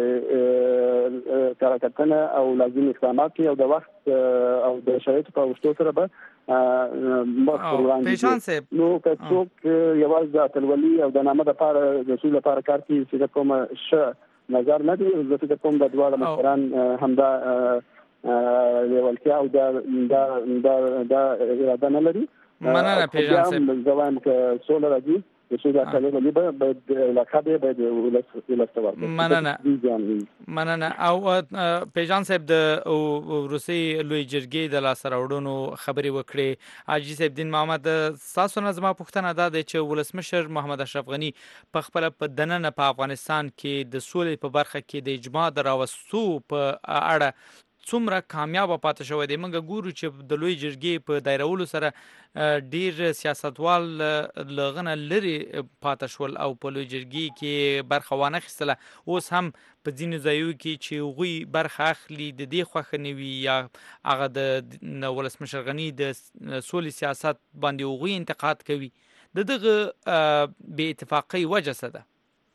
کار کتنه او لازم اقدامات کوي او د وخت او د شرایطو په اوښتو سره به مخ پر وړاندې. نو که څوک یوازې د اتلولي او د نامه دپاره د سولې لپاره کار کوي، فکر کوم ښه نظر نه دی. زه فکر کوم د دواړه مشران همدا لیوالتیا او دا اراده نه لري. مننه پیژان صاحب. زه وایم که سوله راځي د سولې اتلولي به باید علاقه دی باید ولس ته ورکړي. مننه مننه. او پیژان صاحب د روسي لوی جرګې د لاسته راوړنو خبرې وکړې. حاجي صاحب دین محمد، ستاسو نه زما پوښتنه دا دی چې ولسمشر محمد اشرف غني په خپله په دننه په افغانستان کې د سولې په برخه کې د اجماع د راوستو په اړه څومره کامیاب پاتې شوی دی. موږ ګورو چې د لوی جرګې په دایرولو سره ډیر سیاستوال لغنه لري پاتې شول او په لوی جرګې کې برخه وانه خستله. اوس هم په ځینو ځایو کې چې هغوی برخه اخلي د دې خوښه نه وي یا هغه د ولسمشر غني د سولې سیاست باندې هغوی انتقاد کوي، د دغه بې اتفاقۍ وجه څه ده؟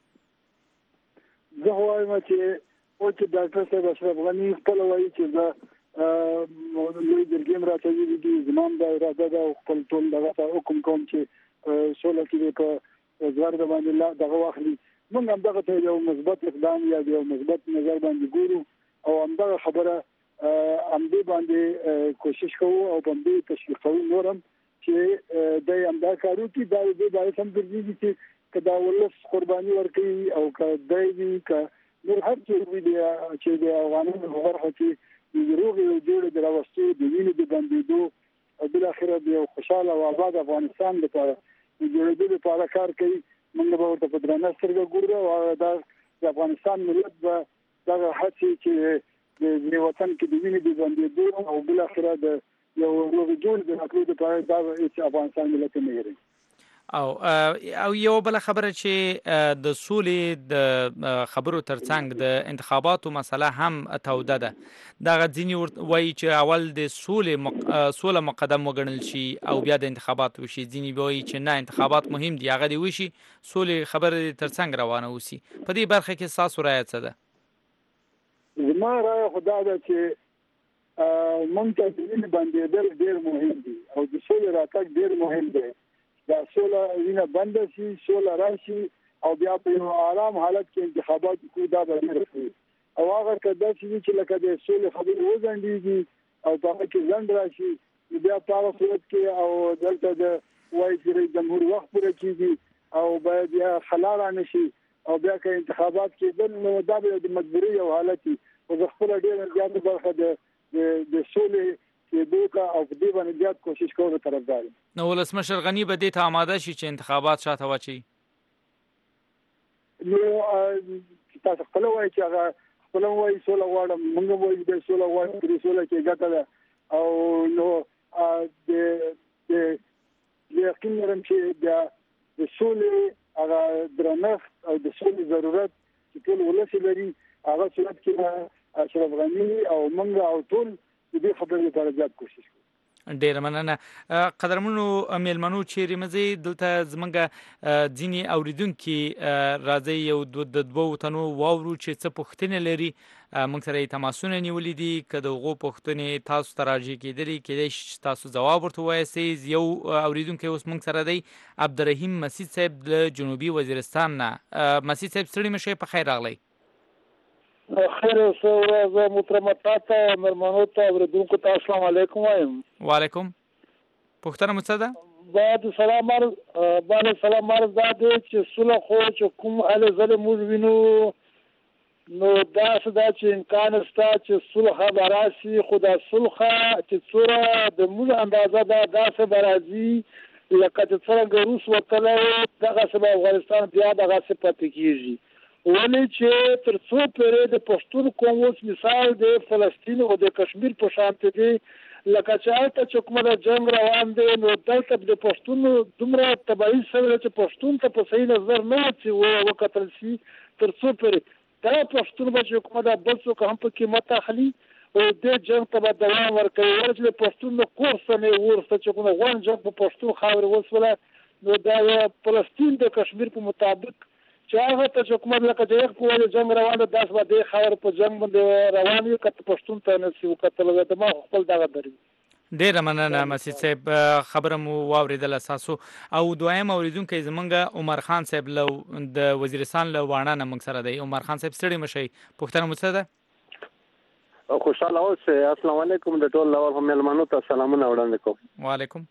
زه وایم چې او چې ډاکټر صاحب اشرف غني خپل وایي چې دا لوی جرګې راته ویلي دي زمام دا اراده ده او خپل ټول دغه حکم کوم چې سوله کې په زوار د باندې دغه واخلي. موږ هم دغه ته یو مثبت اقدام یا یو مثبت نظر باندې ګورو او همدغه خبره همدې باندې کوشش کوو او باندې تشویق کوو نور هم چې د همدا کارو کې دا د باعث هم ګرځي چې کدا ولس قرباني ورکړي او کدا وی ک نور هر څه وی دی چې د افغانانو ورغه چې د روغ او جوړ د راوستو د وینې د بندیدو او بل اخره د خوشاله او آباد افغانستان لپاره د جوړېدو لپاره کار کوي. موږ به ورته په درنه سترګه ګورو او د افغانستان ملت به دغه هڅې چې د وطن کې د وینې د بندیدو او بل اخره د یو روغ جوړ د راتلو لپاره دا چې افغانستان ملت نه لري. او او یو بل خبره چې د سولې د خبرو ترڅنګ د انتخاباتو مسله هم توده ده. دغه ځینې وایي چې اول د سولې مق... سوله مقدم وګڼل شي او بیا د انتخابات وشي. ځینې وایي چې نه انتخابات مهم دي هغه دی وشي سولې خبره ترڅنګ روانه وسی. په دې برخه کې تاسو رایه څه ده؟ زما رایه خدا ده چې مونږ ته د باندې ډېر مهم دي او د سولې راتګ ډېر مهم دی. دا سوله وینه بند شي سوله راشي او بیا په یو آرام حالت کې انتخابات کوو دا به ډېر او هغه کدا چې لکه د سولې خبرې وځنډېږي او هغه کې ځنډ راشي بیا په هغه صورت کې او دلته د وایي چې جمهور وخت پوره کیږي او باید بیا خلا رانه شي او بیا که انتخابات کېدل نو دا به د مجبوري یو حالت وي. خو زه خپله ډېره زیاته برخه د سولې چې دوکا او دې باندې زیات کوشش کوو طرفدار. نو ولسمشر غني به دې ته آماده شي چې انتخابات شاته واچي؟ نو تاسو خپل وایي چې هغه خپل وایي سوله غواړم موږ وایي د سوله غواړو چې سوله کې ګټه ده او نو د د یقین لرم چې د سولې هغه درنښت او د سولې ضرورت چې ټول ولس لري هغه صورت کې اشرف غني او موږ او ټول دې خبرې لپاره زیات کوشش کوو. ډېر مننه. قدرمنو میلمنو چیرې مزي دلته زمونږ ځینې اوریدونکي راځي یو د دوو تنو واورو چې څه پوښتنې لري. موږ سره یې تماسونه نیولي دي که د هغو پوښتنې تاسو ته راجع کېدلي کېدای شي تاسو ځواب ورته ووایاستئ. یو اوریدونکی اوس موږ سره دی عبدالرحیم مسید صاحب له جنوبي وزیرستان نه. مسید صاحب ستړي مه شئ، په خیر راغلی. خیر اوسه ورځ محترمه تاسو مېلمنو ته اوریدونکو ته السلام علیکم وایم. وعلیکم. پوښتنه مو څه ده؟ بعد سلام عرض بعد سلام عرض دا دی چې سوله خو چې کوم اهل ظلم موږ وینو نو داسې دا چې امکان شته چې صلح به راشي خو دا صلح چې څومره د موږ اندازه ده داسې به راځي لکه چې څرنګه روس وتلی دغسې به افغانستان بیا دغسې پاتې کېږي. ولې چې تر څو پورې د پښتون قوم اوس مثال د فلسطین او د کشمیر په شانتې دی لکه چې هلته چې کومه د جنګ روان دی نو دلته د پښتون دومره تبعیض شوی چې پښتون ته په صحیح نظر نه چې وکتل شي تر څو پورې دا پښتون به چې کومه د بل څوک هم په قیمت اخلي او دې جنګ ته به دوام ورکوي. ولې چې د پښتون د کور سمې وروسته چې کومه غون جنګ په پښتون خاورې وسوله نو دا فلسطین د کشمیر په مطابق چې هغه ته چې کومه لکه چې یک په جنګ روان ده داس به دې خاور په جنګ باندې روان وي که پښتون ته نه شي وکتل د ما خپل دغه دري. ډېره مننه مسید صاحب، خبره مو واورېدله ستاسو. او دویم اورېدونکی زمونږ عمر خان صاحب له د وزیرستان له واڼه نه موږ سره دی. عمر خان صاحب ستړي مه شئ، پوښتنه مو څه ده؟ خوشحاله اوسئ. السلام علیکم. د ټول اول میلمنو ته سلامونه وړاندې کوم. وعلیکم.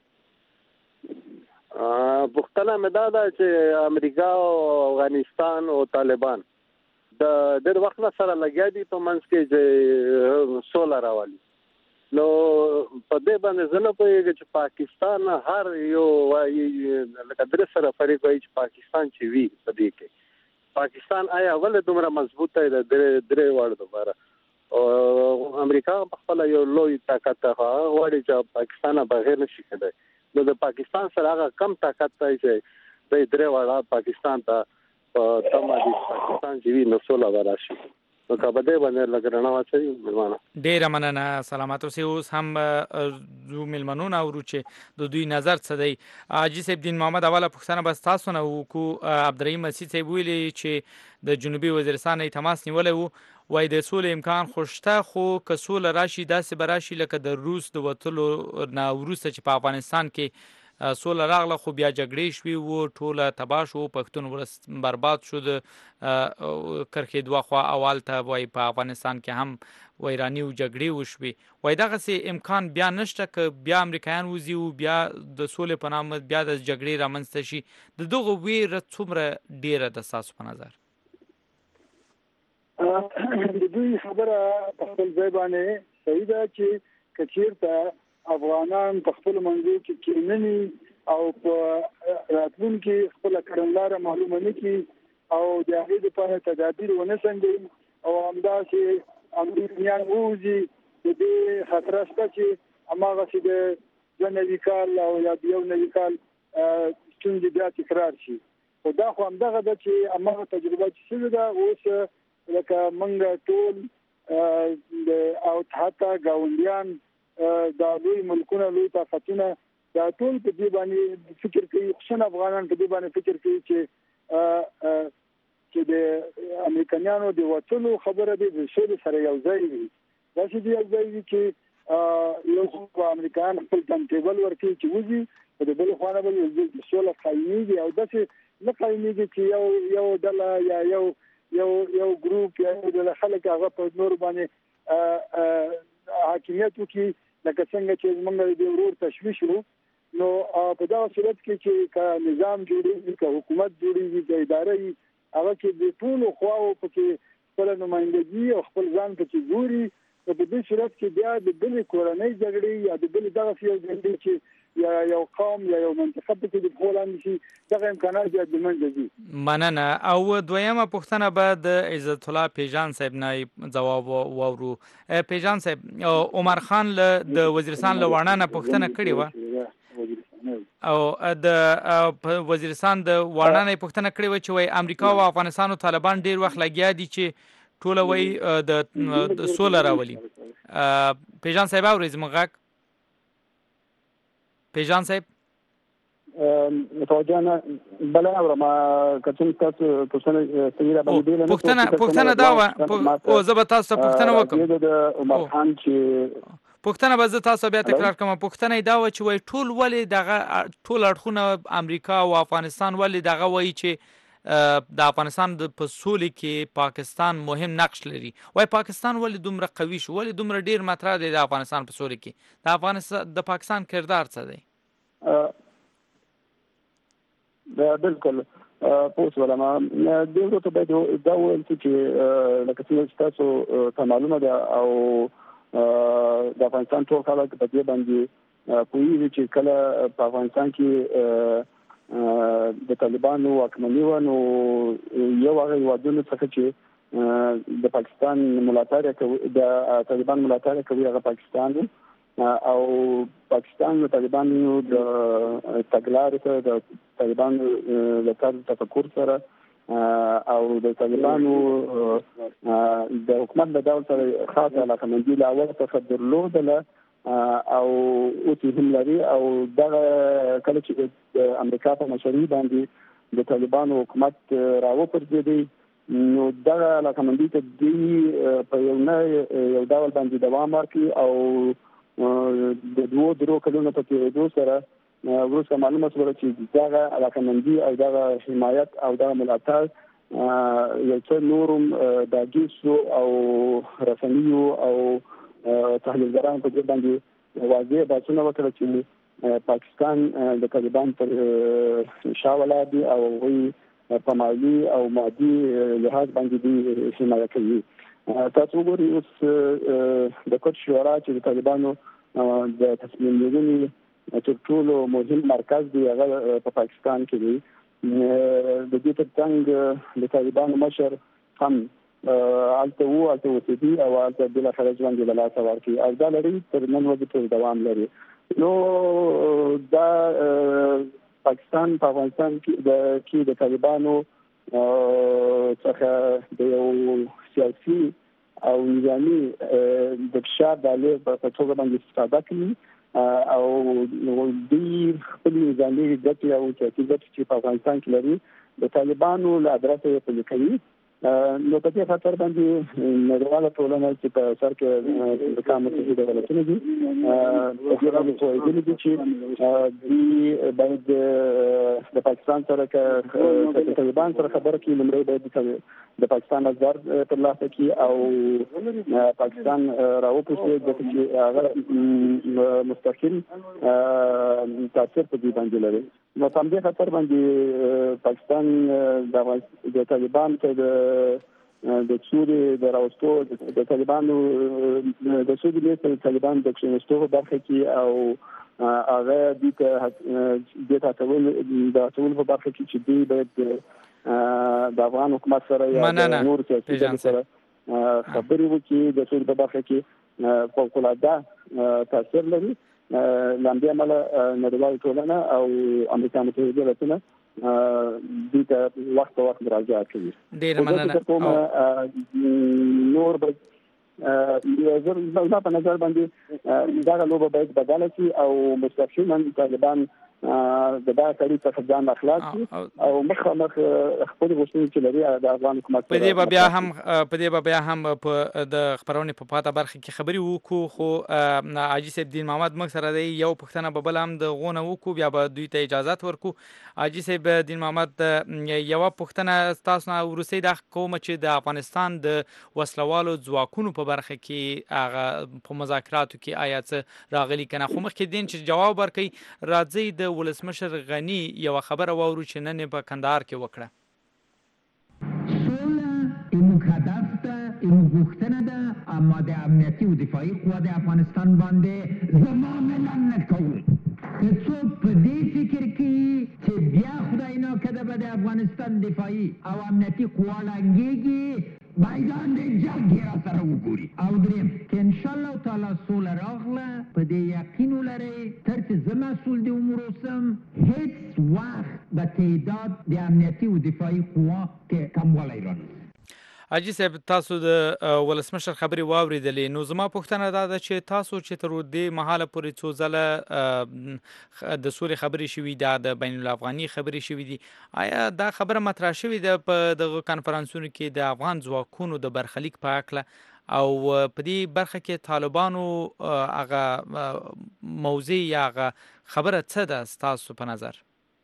پوښتنه مې دا ده چې امریکا او افغانستان او طالبان د ډېر وخت نه سره لګیا دي په منځ کې چې سوله راولي. نو په دې باندې زه نه پوهېږم چې پاکستان هر یو وایي لکه درې سره فریق وایي چې پاکستان چې وي په دې کې پاکستان آیا ولې دومره مضبوط دی د درې درې واړو لپاره امریکا په خپل یو لوی طاقت ته غواړي چې پاکستان بغیر نشي کېدای. نو د پاکستان سره هغه کم طاقت دی چې د درې واړه پاکستان ته په تمه دي پاکستان چې وي نو سوله به راشي. نو که به دی باندې لږ رڼا واچوي مېلمانه. ډېره مننه. سلامت اوسئ. اوس هم زو مېلمنونه اورو چې د دوی نظر څه دی. حاجي صاحب دین محمد اوله پوښتنه به ستاسو نه وکړو. عبدالرحیم مسیح صاحب ویلي چې د جنوبي وزیرستان نه تماس نیولی و، وایي د سولې امکان خو شته، خو که سوله راشي داسې به راشي لکه د روس د وتلو نه وروسته چې په افغانستان کې سوله راغله خو بیا جګړې شوې وو، ټوله تباه شو، پښتون ولس برباد شو، د کرښې دوه خوا اول ته وایي په افغانستان کې هم ویراني او جګړې وشوې. وایي دغسې امکان بیا نشته که بیا امریکایان وځي او بیا د سولې په نامه بیا د جګړې رامنځته شي. د دغو ویره څومره ډېره ده ستاسو په نظر؟ د دوی خبره په خپل ځای باندې صحیح ده چې که چېرته افغانان په خپل منځو کې کینني او په راتلونکي خپله کړنلاره معلومه نه کړي او د هغې دپاره تدابیر ونه سنجوي او همداسې امریکایان ووځي، د دې خطره شته چې هماغسې د دوه نوي کال او یا د یو نوي کال ستونزې بیا تکرار شي. خو دا خو همدغه ده چې هماغه تجربه چې شوې ده اوس لکه موږ ټول او حتی ګاونډیان دا لوی ملکونه لوی طاقتونه دا ټول په دې باندې فکر کوي، خصوصا افغانان په دې باندې فکر کوي چې چې د امریکایانو د وتلو خبره د سولې سره یو ځای وي. داسې د یو ځای وي چې یو خو امریکایان خپل ټایم ټیبل ورکوي چې وځي، په د بل خوا نه به یو سوله قایمېږي او داسې نه قایمېږي چې یو یو ډله یا یو یو یو ګروپ یا یو ډله خلک هغه په نور باندې حاکمیت وکړي لکه څنګه چې موږ د ورور تشویش وو. نو په دغه صورت کې چې که نظام جوړېږي، که حکومت جوړېږي، که اداره وي، هغه کې د ټولو خواو پکې خپله نمایندګي او خپل ځان پکې ګوري. نو په دې صورت کې بیا د بلې کورنۍ جګړې یا د بلې دغسې یو جګړې چې یا یو قوم یا یو منطقه پکې د پښو لاندې شي، دغه امکانات بیا د منځه ځي. مننه. او دویمه پوښتنه به د عزت الله پیژان صاحب نه ځواب واورو. پیژان صاحب، عمر خان له د وزیرستان له واڼه نه پوښتنه کړې وه او د وزیرستان د واڼه نه یې پوښتنه کړې وه چې وایي امریکا او افغانستان او طالبان ډېر وخت لګیا دي چې ټوله وایي د سوله راولي. پیژان صاحب اورئ زموږ غږ؟ پیژان صاحب متوجه نه بله اورم که څومره تاسو پوښتنه صحیح را باندې بیله پوښتنه پوښتنه دا وه او زه به تاسو ته پوښتنه وکړم. د عمر خان چې پوښتنه به زه تاسو بیا تکرار کوم. پوښتنه یې دا وه چې وایي ټول ولې دغه ټول اړخونه امریکا او افغانستان ولې دغه وایي چې د افغانستان په سولې کې پاکستان مهم نقش لري. وایي پاکستان ولې دومره قوي شو، ولې دومره ډېر مطرح دی د افغانستان په سولې کې، د افغانستان د پاکستان کردار څه دی؟ بالکل پوه شولم. دې ورته باید دا وویل شي چې لکه څنګه چې تاسو ته معلومه ده او د افغانستان ټول خلک په دې باندې پوهېږي چې کله په افغانستان کې د طالبانو واکمني وه نو یو هغه هېوادونو څخه چې د پاکستان ملاتړ کوي، د طالبان ملاتړ کوي، هغه پاکستان و او پاکستان د طالبانو د تګلارې سره، د طالبانو د طرز تفکر سره او د طالبانو د حکومت د ډول سره خاصه علاقمندي له اوله څخه درلودله او اوس هم لري. او دغه کله چې د امریکا په مشرۍ باندې د طالبانو حکومت راوپرځېدی نو دغه علاقمندي ته دوی په یو نه یو ډول باندې دوام ورکړي او د دوو درو کلونو په تېرېدو سره وروسته معلومه شوه چې دغه علاقمندي او دغه حمایت او دغه ملاتړ یو څه نور هم ډاګیز شو او رسنیو او تحلیلګرانو په دې باندې واضح بحثونه وکړل چې پاکستان د طالبان پر شا ولاړ دي او هغوی په مالي او مادي لحاظ باندې دوی حمایه کوي. تاسو وګورئ اوس د کوټ شورا چې د طالبانو د تصمیم نیونې تر ټولو مهم مرکز دی هغه په پاکستان کې دی. د دې ترڅنګ د طالبانو مشر هم الته وو الته وسیدي او الته بل خلک ژوند د لاسه ورکړي او دا لري تر نن ورځې پورې دوام لري. نو دا پاکستان په افغانستان کې د کې د طالبانو څخه د یو سیاسي او نظامي د فشار د لې په توګه باندې استفاده کوي او د خپل نظامي ګټې او سیاسي ګټې چې په افغانستان کې لري د طالبانو له ادرسه یې پلي کوي. نو په دې خاطر باندې نړیواله ټولنه چې په سر کې د کامتي دولتونو دي په دې باندې کوي چې دوی باید د پاکستان سره کې د طالبان سره خبرې کوي. لمړی باید د پاکستان نظر ترلاسه کړي او پاکستان راوپوښتي چې هغه مستقل تاثیر په دې باندې لري. نو په دې خاطر باندې پاکستان د طالبان ته د د سوري د راوستو د طالبانو د سوري له طالبان د کښینستو په برخه کې او هغه د د تاسول د تاسول په برخه کې چې دی باید د افغان حکومت سره یا نور سیاسي سره خبرې وکړي د سوري په برخه کې فوق العاده تاثیر لري. لامبي عمل نړیوال ټولنه او امریکا متحده ایالاتونه دې ته وخت وخت مراجعه کوي. ډېر مننه. نور به زه په نظر باندې دا لوبه باید بدله شي او مستقیما طالبان د دا کړي څخه ځان اخلاص او مخامخ خپل غوښتنې چې لري د افغان حکومت په دې بیا هم په دې بیا هم په د خبرونې په پاته برخه کې خبري وکړو. خو حاجي صاحب دین محمد موږ سره دی یو پښتنه به بل هم د غونه وکړو بیا به دوی ته اجازه ورکړو. حاجي صاحب دین محمد یو پښتنه تاسو نه ورسې د کوم چې د افغانستان د وسلوالو ځواکونو په برخه کې هغه په مذاکراتو کې آیا څه راغلي کنه. خو مخکې دین چې جواب ورکړي راځي د ولسمشر غنی یو خبره واورو چې نن په کندهار کې وکړه. سوله ایموک هدف ده ایموک غوښتنه ده اما د امنیتي او دفاعي قوا د افغانستان باندې زما ملن نه کوي. که څوک په دې فکر کې چې بیا خدای ناکرده به د افغانستان دفاعي او امنیتي قوا ړنګېږي میدان د جنګ یې را سره وګوري. او دریم که انشاءالله تعالی سوله راغله په دې یقین ولرئ تر چې زه مسؤل د امور اوسم هیڅ وخت به تعداد د امنیتي او دفاعي قوا کې کموالی رانیسي. حاجي صاحب تاسو د ولسمشر خبرې واوریدلې. نو زما پوښتنه دا ده چې تاسو چې تر دې مهاله پورې څو ځله د سولې خبرې شوي ده د بین الافغاني خبرې شوي دي آیا دا خبره مطرح شوې ده په دغه کانفرنسونو کې د افغان ځواکونو د برخلیک په هکله او په دې برخه کې طالبانو هغه موضوع یا هغه خبره څه ده ستاسو په نظر؟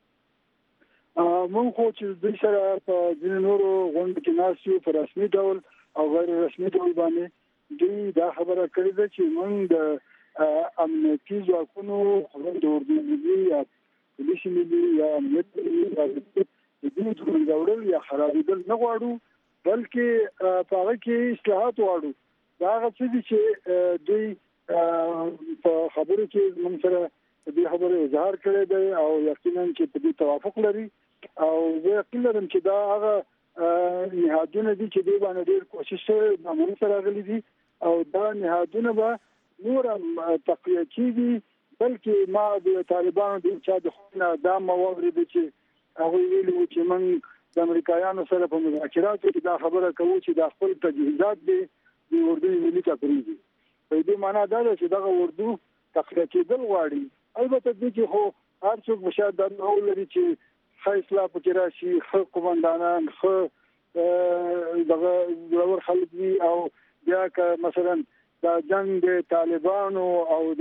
مونږ خو چې د سره په ځینو نورو غونډو کې ناست یو په رسمي ډول او غیر رسمي ډول باندې دوی دا خبره کړې ده چې مونږ د امنیتي ځواکونو د اردو ملي یا پولیس ملي یا امنیت یا د دې جوړول یا خرابېدل نه غواړو بلکې په هغه کې اصلاحات غواړو. دا هغه څه دي چې دوی په خبرو کې مونږ سره دې خبره اظهار کړی دی او یقینا چې په دې توافق لري او زه یقین لرم چې دا هغه نهادونه دي چې دوی باندې ډېر کوشش شوی د عمل سره راغلي دي او دا نهادونه به نور هم تقویه کېږي. بلکې ما د طالبانو د چا د خونه دا واورېده چې هغوی ویلي وو چې موږ د امریکایانو سره په مذاکراتو کې دا خبره کوو چې دا خپل تجهیزات دي د اردو ملي تقریبي. په دې معنا دا ده چې دغه اردو تقویه کېدل غواړي. البته دې کې خو هر څوک مشاهد دا نه لري چې ښه اصلاح پکې راشي ښه قومندانان ښه دغه زړور خلک وي او بیا که مثلا دا جنګ د طالبانو او د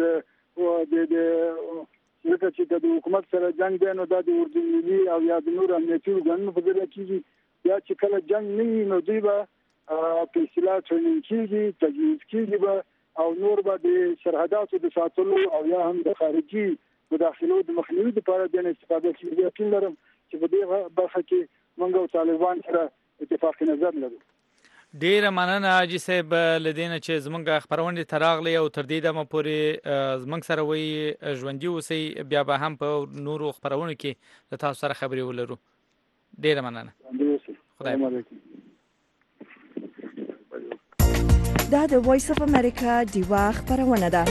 لکه چې د حکومت سره جنګ دی نو دا د اردو ملي او یا د نور امنیتي ګوندونو په ذریعه کېږي. بیا چې کله جنګ نه وي نو دوی به په اصطلاح ټریننګ کېږي تجهیز کېږي به او نور به د سرحداتو د ساتلو او یا هم د خارجي مداخلو د مخنیوي لپاره د استفاده کېږي. یقین لرم چې په دې برخه کې موږ او طالبان سره اتفاق نظر لرو. ډیره مننه حاجي صاحب لدینه چې زمونږ خبرونه ته راغلي او تر دې دمه پورې زمونږ سره وي ژوندي اوسئ بیا به هم په نورو خبرونو کې له تاسو سره خبرې ولرو. ډیره مننه. خدای دا د وایس اف امریکا دیوا خبرونه ده.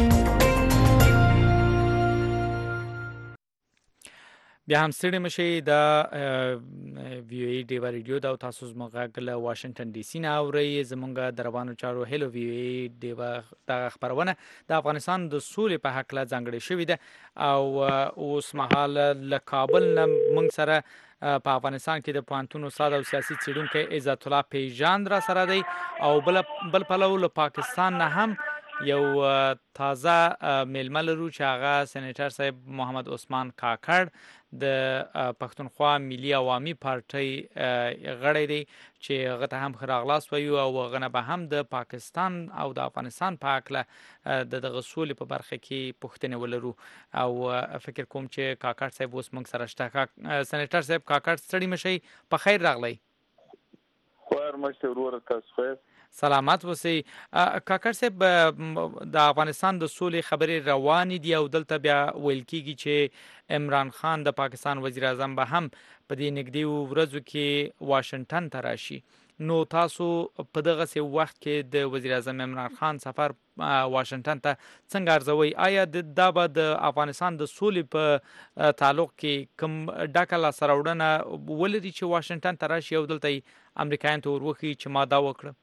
بیا هم ستړي مشي د وی ای ډیوا ریډیو دا تاسو زموږ له واشنگټن ډي سي نه اوري. زموږ د روانو چارو هلو وی ای ډیوا د خبرونه د افغانستان د سولې په حق له ځانګړي شوې ده او اوس مهال له کابل نه موږ سره په افغانستان کې د پوهنتون استاد او سیاسي څېړونکی عزت الله پیژاند را سره دی او بل بل پلو له پاکستان نه هم یو تازه میلمه لرو چې هغه سېنیټر صاحب محمد عثمان کاکړ د پښتونخوا ملي عوامي پارټۍ غړی دی چې هغه ته هم ښه راغلاست وایو او هغه نه به هم د پاکستان او د افغانستان په هکله د دغه سولې په برخه کې پوښتنې ولرو او فکر کوم چې کاکړ صاحب اوس موږ سره شته. سېنیټر صاحب کاکړ ستړي مشئ، په خیر راغلی. خیر مشته ورور تاسو خیر سلامت اوسئ. کاکړ صاحب د افغانستان د سولې خبرې روانې دي او دلته بیا ویل کېږي چې عمران خان د پاکستان وزیر اعظم به هم په دې نږدې ورځو کې واشنگټن ته راشي. نو تاسو په دغه سي وخت کې د وزیر اعظم عمران خان سفر واشنگټن ته څنګه ارزوي؟ آیا دا به د افغانستان د سولې په تعلق کې کوم ډاکه لاسته راوړنه ولري چې واشنگټن ته راشي او دلته امریکایانو ته وروښيي چې ما دا وکړه؟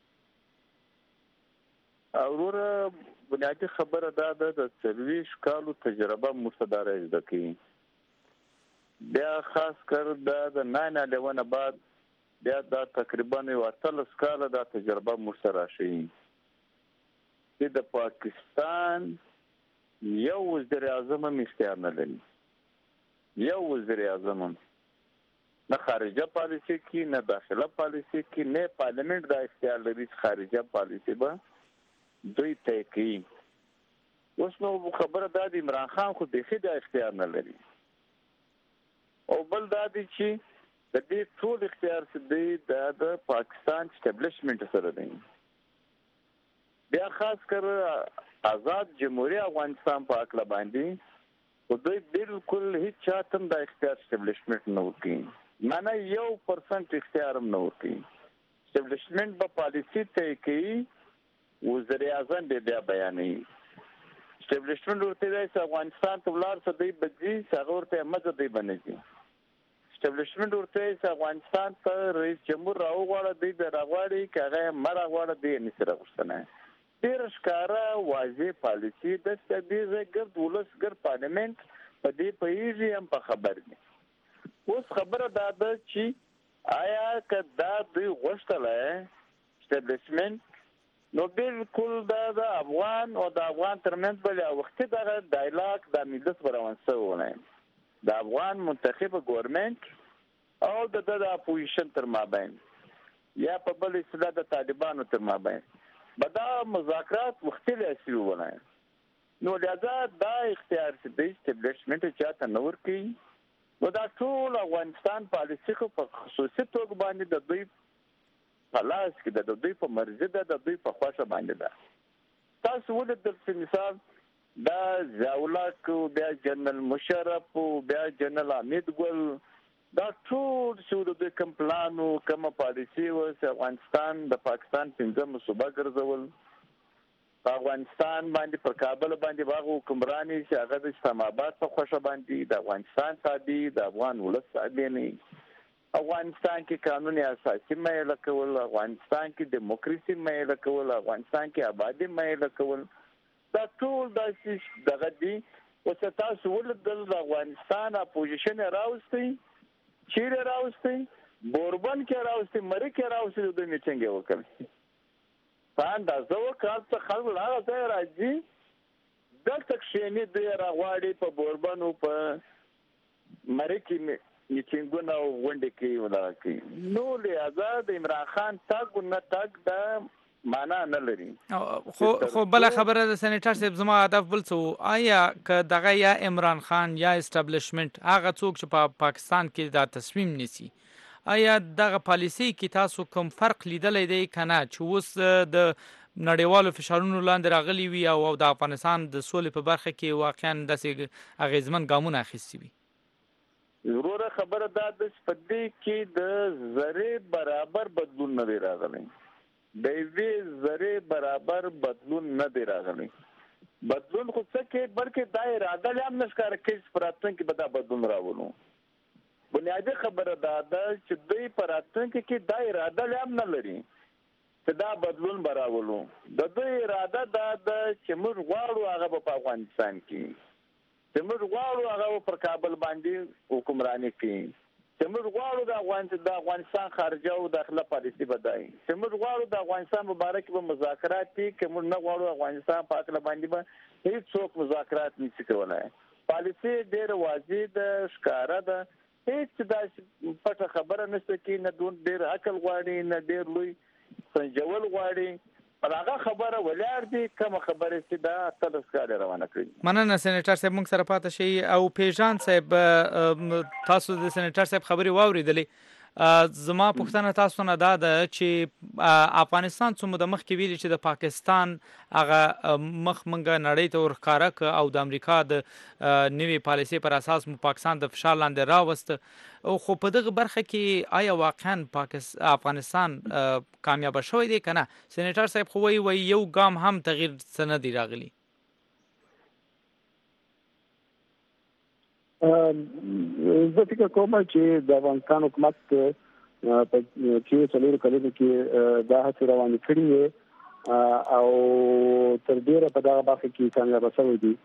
اوروره بنیادی خبره دا ده د څلوېښت کالو تجربه موږ ته دا زده کوي. بیا خاص کر دا د ناین الیون بعد بیا دا تقریبا یو اتلس کاله دا تجربه موږ ته راشي چې د پاکستان یو وزیر اعظم هم اختیار نه لري. یو وزیر اعظم هم نه خارجه پالیسي کې نه داخله پالیسي کې نه پارلیمنت دا اختیار لري چې خارجه پالیسي به دوی طی کوي. اوس نو خبره دا د عمران خان خو بیخي دا اختیار نه لري او بل دا دی چې د دې ټول اختیار چې دی د پاکستان اسټابلیشمنت سره دی. بیا خاص کر آزاد جمهوریت افغانستان په اکل باندې خو دوی بالکل هیڅ چاته د اختیار اسټابلیشمنت نه ورکوي، معنی یو پرسنټ اختیار هم نه ورکوي. اسټابلیشمنت به پالیسي طی کوي، وزیر اعظم به بیا بیانوي. اسټابلیشمنت ورته دی چې افغانستان ته ولاړ څه دی بدي څنګه ورته مزه دی بنځي. اسټابلیشمنت ورته چې افغانستان ته رئیس جمهور راوغواړي دی د راغواړي کغه مر راغواړي دی نسره غوښتنه ډیر ښکارا واضح پالیسي د ستدیزه ګرد ولس ګر پارلیمنت په دې پیږي هم په خبر دي. اوس خبره دا ده چې آیا کدا دوی غوښتله اسټابلیشمنت نو بالکل دا د افغان او د افغان ترمنځ بل وخت دغه ډایلاګ د مجلس روان شوی د افغان منتخب ګورنمنت او د د اپوزیشن تر مابین یا په بل اصطلاح د طالبانو تر مابین بدا مذاکرات وختي اصلي ونه. نو لږه دا اختیار چې د اسټابلیشمنت چاته نور کوي نو دا ټول افغانستان پالیسي خو په خصوصي توګه باندې د دوی پلاس کې د دوی په مرزه ده د دوی په خواشه باندې ده. تاسو ولې د مثال دا ضیاءالله کو بیا جنرال مشرف او بیا جنرال حمید ګل دا ټول شو د کوم پلان او کوم پالیسي و چې افغانستان د پاکستان پنځم صوبه ګرځول په افغانستان باندې پر کابل باندې باغ حکمراني چې هغه د اسلام آباد په خواشه باندې د افغانستان تابع د افغان ولس تابع نه افغانستان کې قانوني اساسي مېل کول، افغانستان کې دیموکراسي مېل کول، افغانستان کې آبادی مېل کول دا ټول د دغه دي او تاسو ولدل د افغانستان اپوزیشن راوستي چیرې راوستي بوربن کې راوستي مری کې راوستي د میټینګ وکړي پاند ازو کار څه خلک لا راځي د تکشینی د راغواړي په بوربن او په مری کې میټینګونه غونډې کوي ولا کوي. نو له آزاد عمران خان تاګ نه تاګ دا معنا نه لري. خو خو بل خبره د سېنیټر صاحب زما هدف بل څه آیا ک دغه یا عمران خان یا اسټابلیشمنت هغه څوک چې په پاکستان کې دا تصمیم نیسي آیا دغه پالیسي کې تاسو کوم فرق لیدلی دی کنه چې اوس د نړیوالو فشارونو لاندې راغلي وي او د افغانستان د سولې په برخه کې واقعا داسې اغیزمن ګامونه اخیستي وي؟ وروره خبره دا د سپدې کې د زری برابر بدلون نه راغلی. د یوې ذرې برابر بدلون نه دی راغلی. بدلون خو څه کې بلکې دا اراده هم نه ښکاره کوي چې په راتلونکي کې به دا بدلون راولو. بنیادي خبره دا ده چې دوی په راتلونکي کې دا اراده هم نه لري چې دا بدلون به راولو. د دوی اراده دا ده چې موږ غواړو هغه به په افغانستان کې، چې موږ غواړو هغه پر کابل باندې حکمراني کوي، چې موږ غواړو د افغانستان د افغانستان خارجه او داخله پالیسي بدای، چې موږ غواړو د افغانستان مبارک به مذاکرات دي، چې موږ نه غواړو افغانستان په اړه باندې به هیڅ څوک مذاکرات نشي کولای. پالیسي ډېر واضح ده، ښکاره ده، هیڅ دا پټه خبره نشته کې نه دون ډېر عقل غواړي نه ډېر لوی سنجول غواړي. پر هغه خبره ولاړ دي کومه خبره چې دا تل ښکاره روانه کړي. مننه سېنیټر صاحب، موږ سره پاتې شي. او پیژان صاحب، تاسو د سېنیټر صاحب خبرې واورېدلې. زما پوښتنه تاسو نه دا ده چې افغانستان څومره د مخکې ویلي چې د پاکستان هغه مخ منګه نړۍ ته ورښکاره کړ او د امریکا د نوې پالیسۍ پر اساس مو پاکستان د فشار لاندې راوسته، خو په دغه برخه کې آیا واقعا افغانستان کامیاب شوی دی که نه؟ سېنیټر صاحب خو وایي وایي یو ګام هم تغییر څه نه دی راغلی. زه فکر کوم چې د افغانستان حکومت په چې څلورو کلونو کې دا هڅې روانې کړې او تر ډېره په دغه برخه کې کامیابه شوی دي.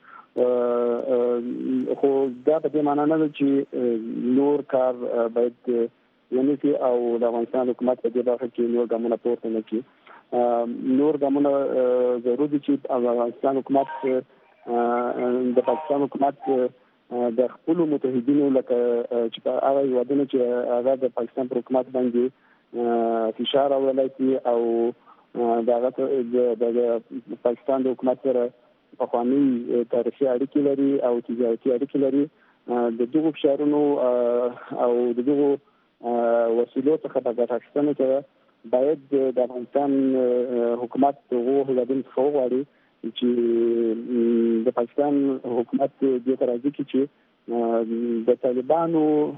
خو دا په دې معنا نه ده چې نور کار باید ونه شي او د افغانستان حکومت په دې برخه کې نور ګامونه پورته نه کړي. نور ګامونه ضروري دي چې افغانستان حکومت د پاکستان حکومت د خپل متحدینو لکه چې هغه هیوادونه چې هغه د پاکستان پر حکومت باندې فشار راوړلی شي او د هغه د پاکستان د حکومت سره پخواني تاریخي اړیکې لري او تجارتي اړیکې لري، د دغو فشارونو او د دغو وسیلو څخه په ګټه اخیستنه سره باید د افغانستان حکومت دغو هیوادونو څخه وغواړي چې د پاکستان حکومت دې ته راځي چې د طالبانو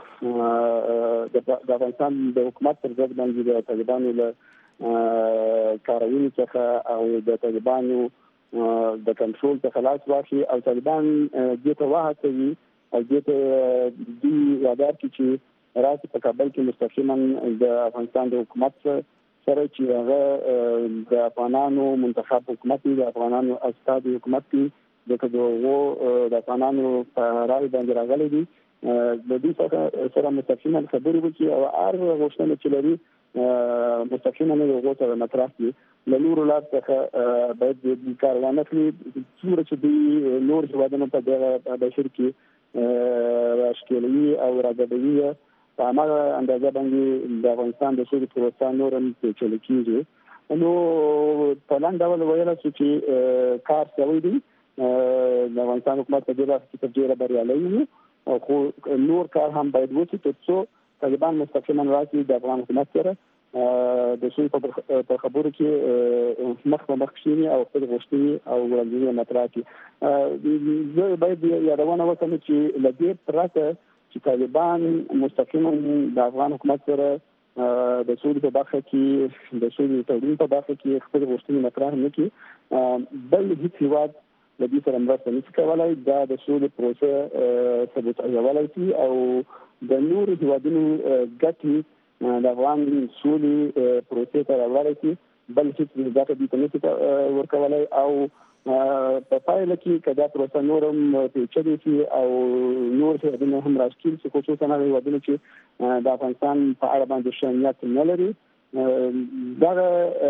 د افغانستان د حکومت پر ضد باندې د طالبانو له کارونې څخه او د طالبانو د کنټرول څخه لاس واخلي او طالبان دې ته وهڅوي او دې ته دوی وادار کړي چې راشي په کابل کې مستقیما د افغانستان د حکومت سره چې هغه د افغانانو منتخب حکومت دی، د افغانانو استازي حکومت دی، دغه د افغانانو په رای باندې راغلي دي، د دې څخه سره مستقیما خبرې وکړي او هر غوښتنه چې لري مستقیما له هغو سره مطرح کړي. له نورو لارو څخه باید د کار وانه کړي څومره چې دوی نور هېوادونه په دغه بهیر کې راښکلوي او راګډوي، په هماغه اندازه باندې د افغانستان د سولې پروسه نور هم پیچلې کېږي. نو په لاندې ډول ویلی شو چې کار شوی دی، د افغانستان حکومت په دې برخه کې تر ډېره بریالی وي، خو نور کار هم باید وشي تر څو طالبان مستقیما راشي د افغان حکومت سره د سولې په خبرو کې مخ په مخ کښېني او خپل غوښتنې او وړاندیزونه مطرح کړي. زه باید یادونه وکړم چې له دې پرته چې طالبان مستقیما د افغان حکومت سره د سولې په برخه کې د سولې تړون په برخه کې خپل غوښتنې مطرح نه کړي، بل هیڅ هیواد له دې سره مرسته نشي کولی. دا د سولې پروسه ثبتولی شي او د نورو هیوادونو ګټې د افغان سولې پروسې ته راوړلی شي، بل هیڅ ګټه دې ته نشي ورکولی. او په پایله کې که دا پروسه نور هم پیچلې شي او نور هېوادونه هم راښکېل شي، خصوصا هغه هېوادونه چې د افغانستان په اړه باندې ښه نیت نه لري، دغه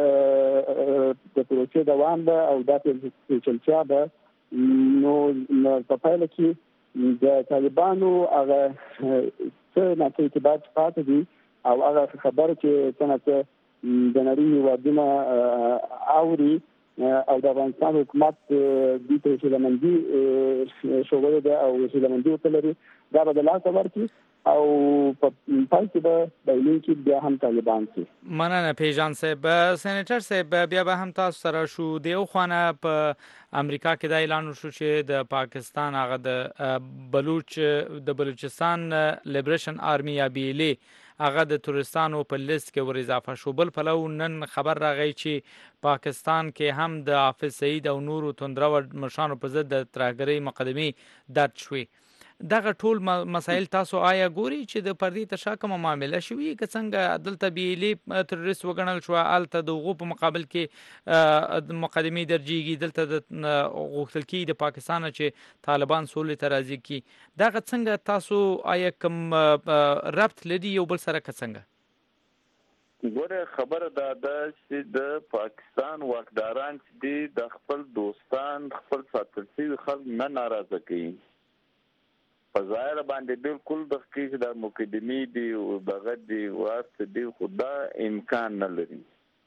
د پروسې دوام به او دا پیچلتیا به نو په پایله کې د طالبانو هغه څه ناڅه اعتبار پاتې دي او هغه خبره چې څه ناڅه د نړۍ هېوادونه اوري او د افغانستان حکومت دوی ته هیلهمندي ښودلې ده او هیلهمندي ورته لري، دا به د لاسه ورکړي او په پای کې به بایلین کې بیا هم طالبان شي. مننه پیژان صاحب. سېنیټر صاحب، بیا به هم تاسو سره شو. د یو خوانه په امریکا کې دا اعلان وشو چې د پاکستان هغه د بلوچ د بلوچستان لیبریشن آرمي یا بی ال ای هغه د تورستانو په لیست کې ور اضافه شو. بل پلو نن خبر راغی چې پاکستان کې هم د حافظ سعید او نورو توندرو مشرانو په ضد د ترهګرۍ مقدمې درج شوې. دغه ټول مسایل تاسو آیا ګوري چې د پردې تر شا کومه معامله شوې که څنګه دلته بیلي تروریست وګڼل شو، هلته د هغو په مقابل کې مقدمې درجیږي، دلته د غوښتل کېږي د پاکستان چې طالبان سولې ته راضي کړي. دغه څنګه تاسو آیا کوم ربط لري یو بل سره که څنګه؟ ګوره خبره دا ده چې د پاکستان واکداران چې دي د خپل دوستان خپل ساتل شوي خلک نه ناراضه کوي. په ظاهره باندې بالکل د کې د مقدمې دي او دغه دي ورته دي، خو دا امکان نه لري.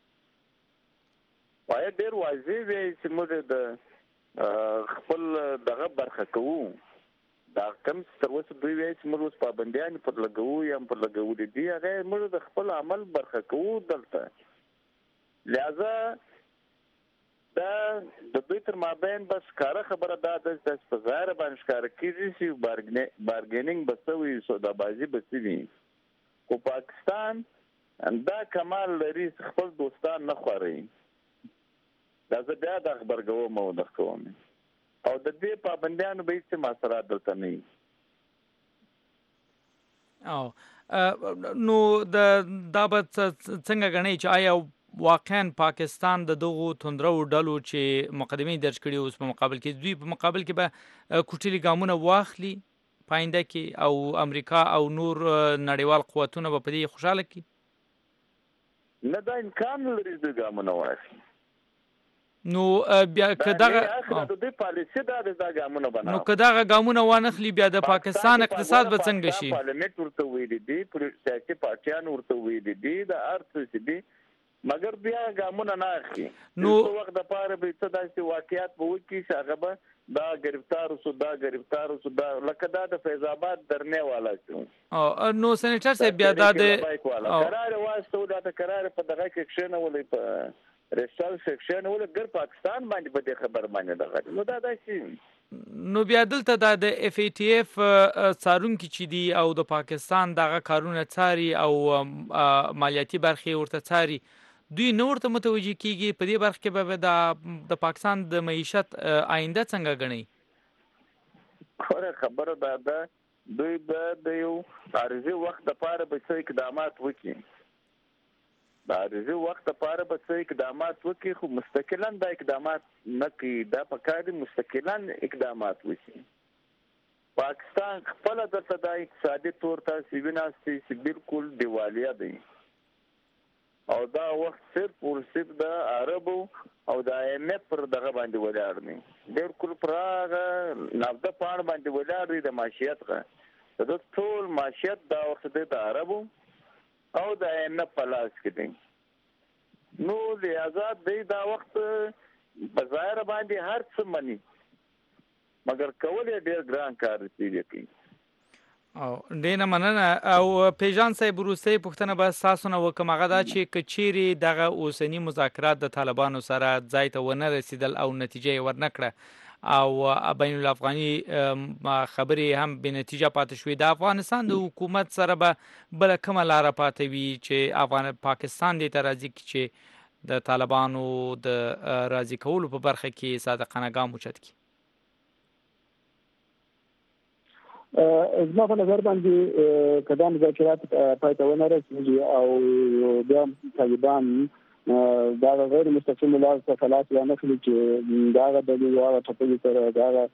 باید ډېر واضح وي چې موږ د خپل دغه برخه کوو. دا کم تر اوسه دوی وایي چې موږ اوس پابندیان پر لګوو یا پر لګولي دي، هغه موږ د خپل عمل برخه کوو دلته. لہذا دا د دوی تر مابین بس کاره خبره دا ده چې په ظاهره باندې ښکاره کېږي چې بارګیننګ به څه وي، سودابازي به څه وي. خو پاکستان دا کمال لري چې خپل دوستان نه خوروي. دا زه بیا د خبرګوم او د کوم او د دې پابندیانو به هېڅ ماثرات دلته نه وي. او نو دا به څنګه ګڼئ چې آیا واقعا پاکستان د دغو توندرو ډلو چې مقدمې درج کړي اوس په مقابل کې دوی په مقابل کې به کوټلي ګامونه واخلي په آینده کې، او امریکا او نور نړیوال قوتونه به په دې خوشحاله کړي؟ نه، دا امکان لري د ګامونه واخلي. نو بیا که دغه د پالیسي دا د ګامونه بنا نو که دغه ګامونه وانخلي بیا د پاکستان اقتصاد به څنګه شي؟ پارلمنت ورته ویلي دي، سیاسي پارټیان ورته ویلي دي، د هر څه چې دي، مګر بیا ګامونه نه اخلي. نو وخت د پاره به څه داسې واقعیات به وکړي چې هغه به دا گرفتار وسو دا گرفتار وسو دا لکه دا د فیض آباد درنې والا شو. نو سېنیټر صاحب بیا دا د قرار واسطه دا ته قرار په دغه کې کښېنولې په ریسال سیکشنولې ګر پاکستان باندې په دې خبر باندې دغه نو دا داسې. نو بیا دلته دا د اف ای ټي اف څارونکي چې دي او د پاکستان دغه کارونه څاري او مالیاتي برخې ورته څاري، دوی نه ورته متوجه کیږي په دې برخه کې به د پاکستان د معیشت آینده څنګه ګڼي؟ خو خبره دا ده دوی به د یو عارضي وخت لپاره به څه اقدامات وکړي، د عارضي وخت لپاره به څه اقدامات وکړي، خو مستقلا دا اقدامات نه کوي. دا پکار دي مستقلا اقدامات وکړي. پاکستان خپل دلته دا اقتصادي طور ته ویناستي چې بالکل دیوالیا دی، او دا وخت صرف او صرف د عربو او د آی ایم ایف پر دغه باندې ولاړ دی، بالکل پر هغه نفته پاڼ باندې ولاړ دی د معیشت څخه. د ټول معیشت دا وخت د عربو او د آی ایم ایف په لاس کې دی. نو لہذا دی دا وخت په ظاهر باندې هر څه مني، مګر کول یې ډېر ګران کار دی. او ډېره مننه. او پیژان صاحب وروستۍ پوښتنه به ستاسو نه وکړم، هغه دا چې که چیرې دغه اوسني مذاکرات د طالبانو سره ځای ته ونه رسېدل او نتیجه یې ورنه کړه او بین الافغاني خبرې هم بې نتیجه پاتې شوې، د افغانستان د حکومت سره به بله کومه لاره پاتې وي چې افغان پاکستان دې ته راضي کړي چې د طالبانو د راضي کولو په برخه کې صادقانه ګام اوچت کړي؟ زما په نظر باندې که دا مذاکرات پای ته ونه رسېږي او بیا طالبان دا غیر مستقیم لار څخه لاس وانخلي چې د هغه ډلې واړه ټپلې سره د هغه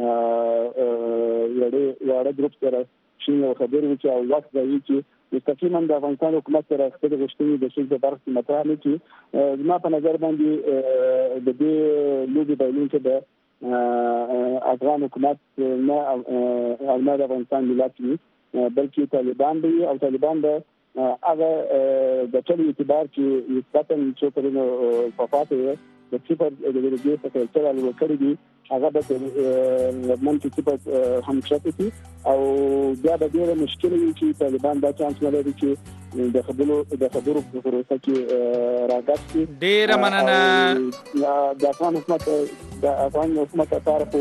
واړه ګروپ سره شین او خبرې وکړي او وخت ضایع کړي، مستقیما د افغانستان حکومت سره خپلې غوښتنې د ښځو په برخه کې مطرح نه کړي. زما په نظر باندې د دې لوبې بایلونکي د افغان حکومت نه او نه د افغانستان ملت وي، بلکې طالبان به وي او طالبان به هغه د ټول اعتبار چې نسبتا څو کلونو پخوا ته د صفر د ورګي څخه تر اړول کړی دي هغه به منطقي صفر هم شته دي او بیا به ډېر مشکل وي چې طالبان دا چانس نه لري چې د خبرو د خبرو په پروسه کې راګټي. ډېر مننه. د افغان حکومت د افغان حکومت طرف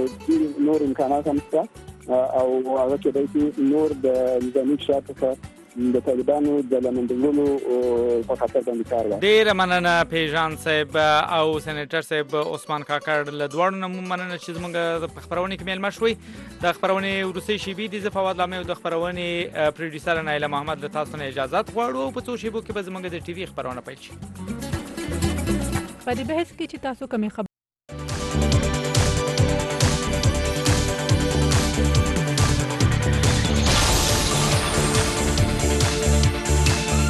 نور امکانات هم شته او هغه کې د نور د نظامي شاته د طالبانو د لمندولو په خاطر باندې کار وکړي. ډېره مننه پیژان صاحب او سېنیټر صاحب عثمان کاکړ له دواړو نه مننه چې زموږ په خپرونې کې میلمه شوئ. د خپرونې وروستۍ شیبې دي، زه فواد لامي او د خپرونې پروډیوسر نایله محمد له تاسو نه اجازت غواړو او په څو شیبو کې به زموږ د ټي وي خپرونه پیل شي. په دې بحث کې چې تاسو کومې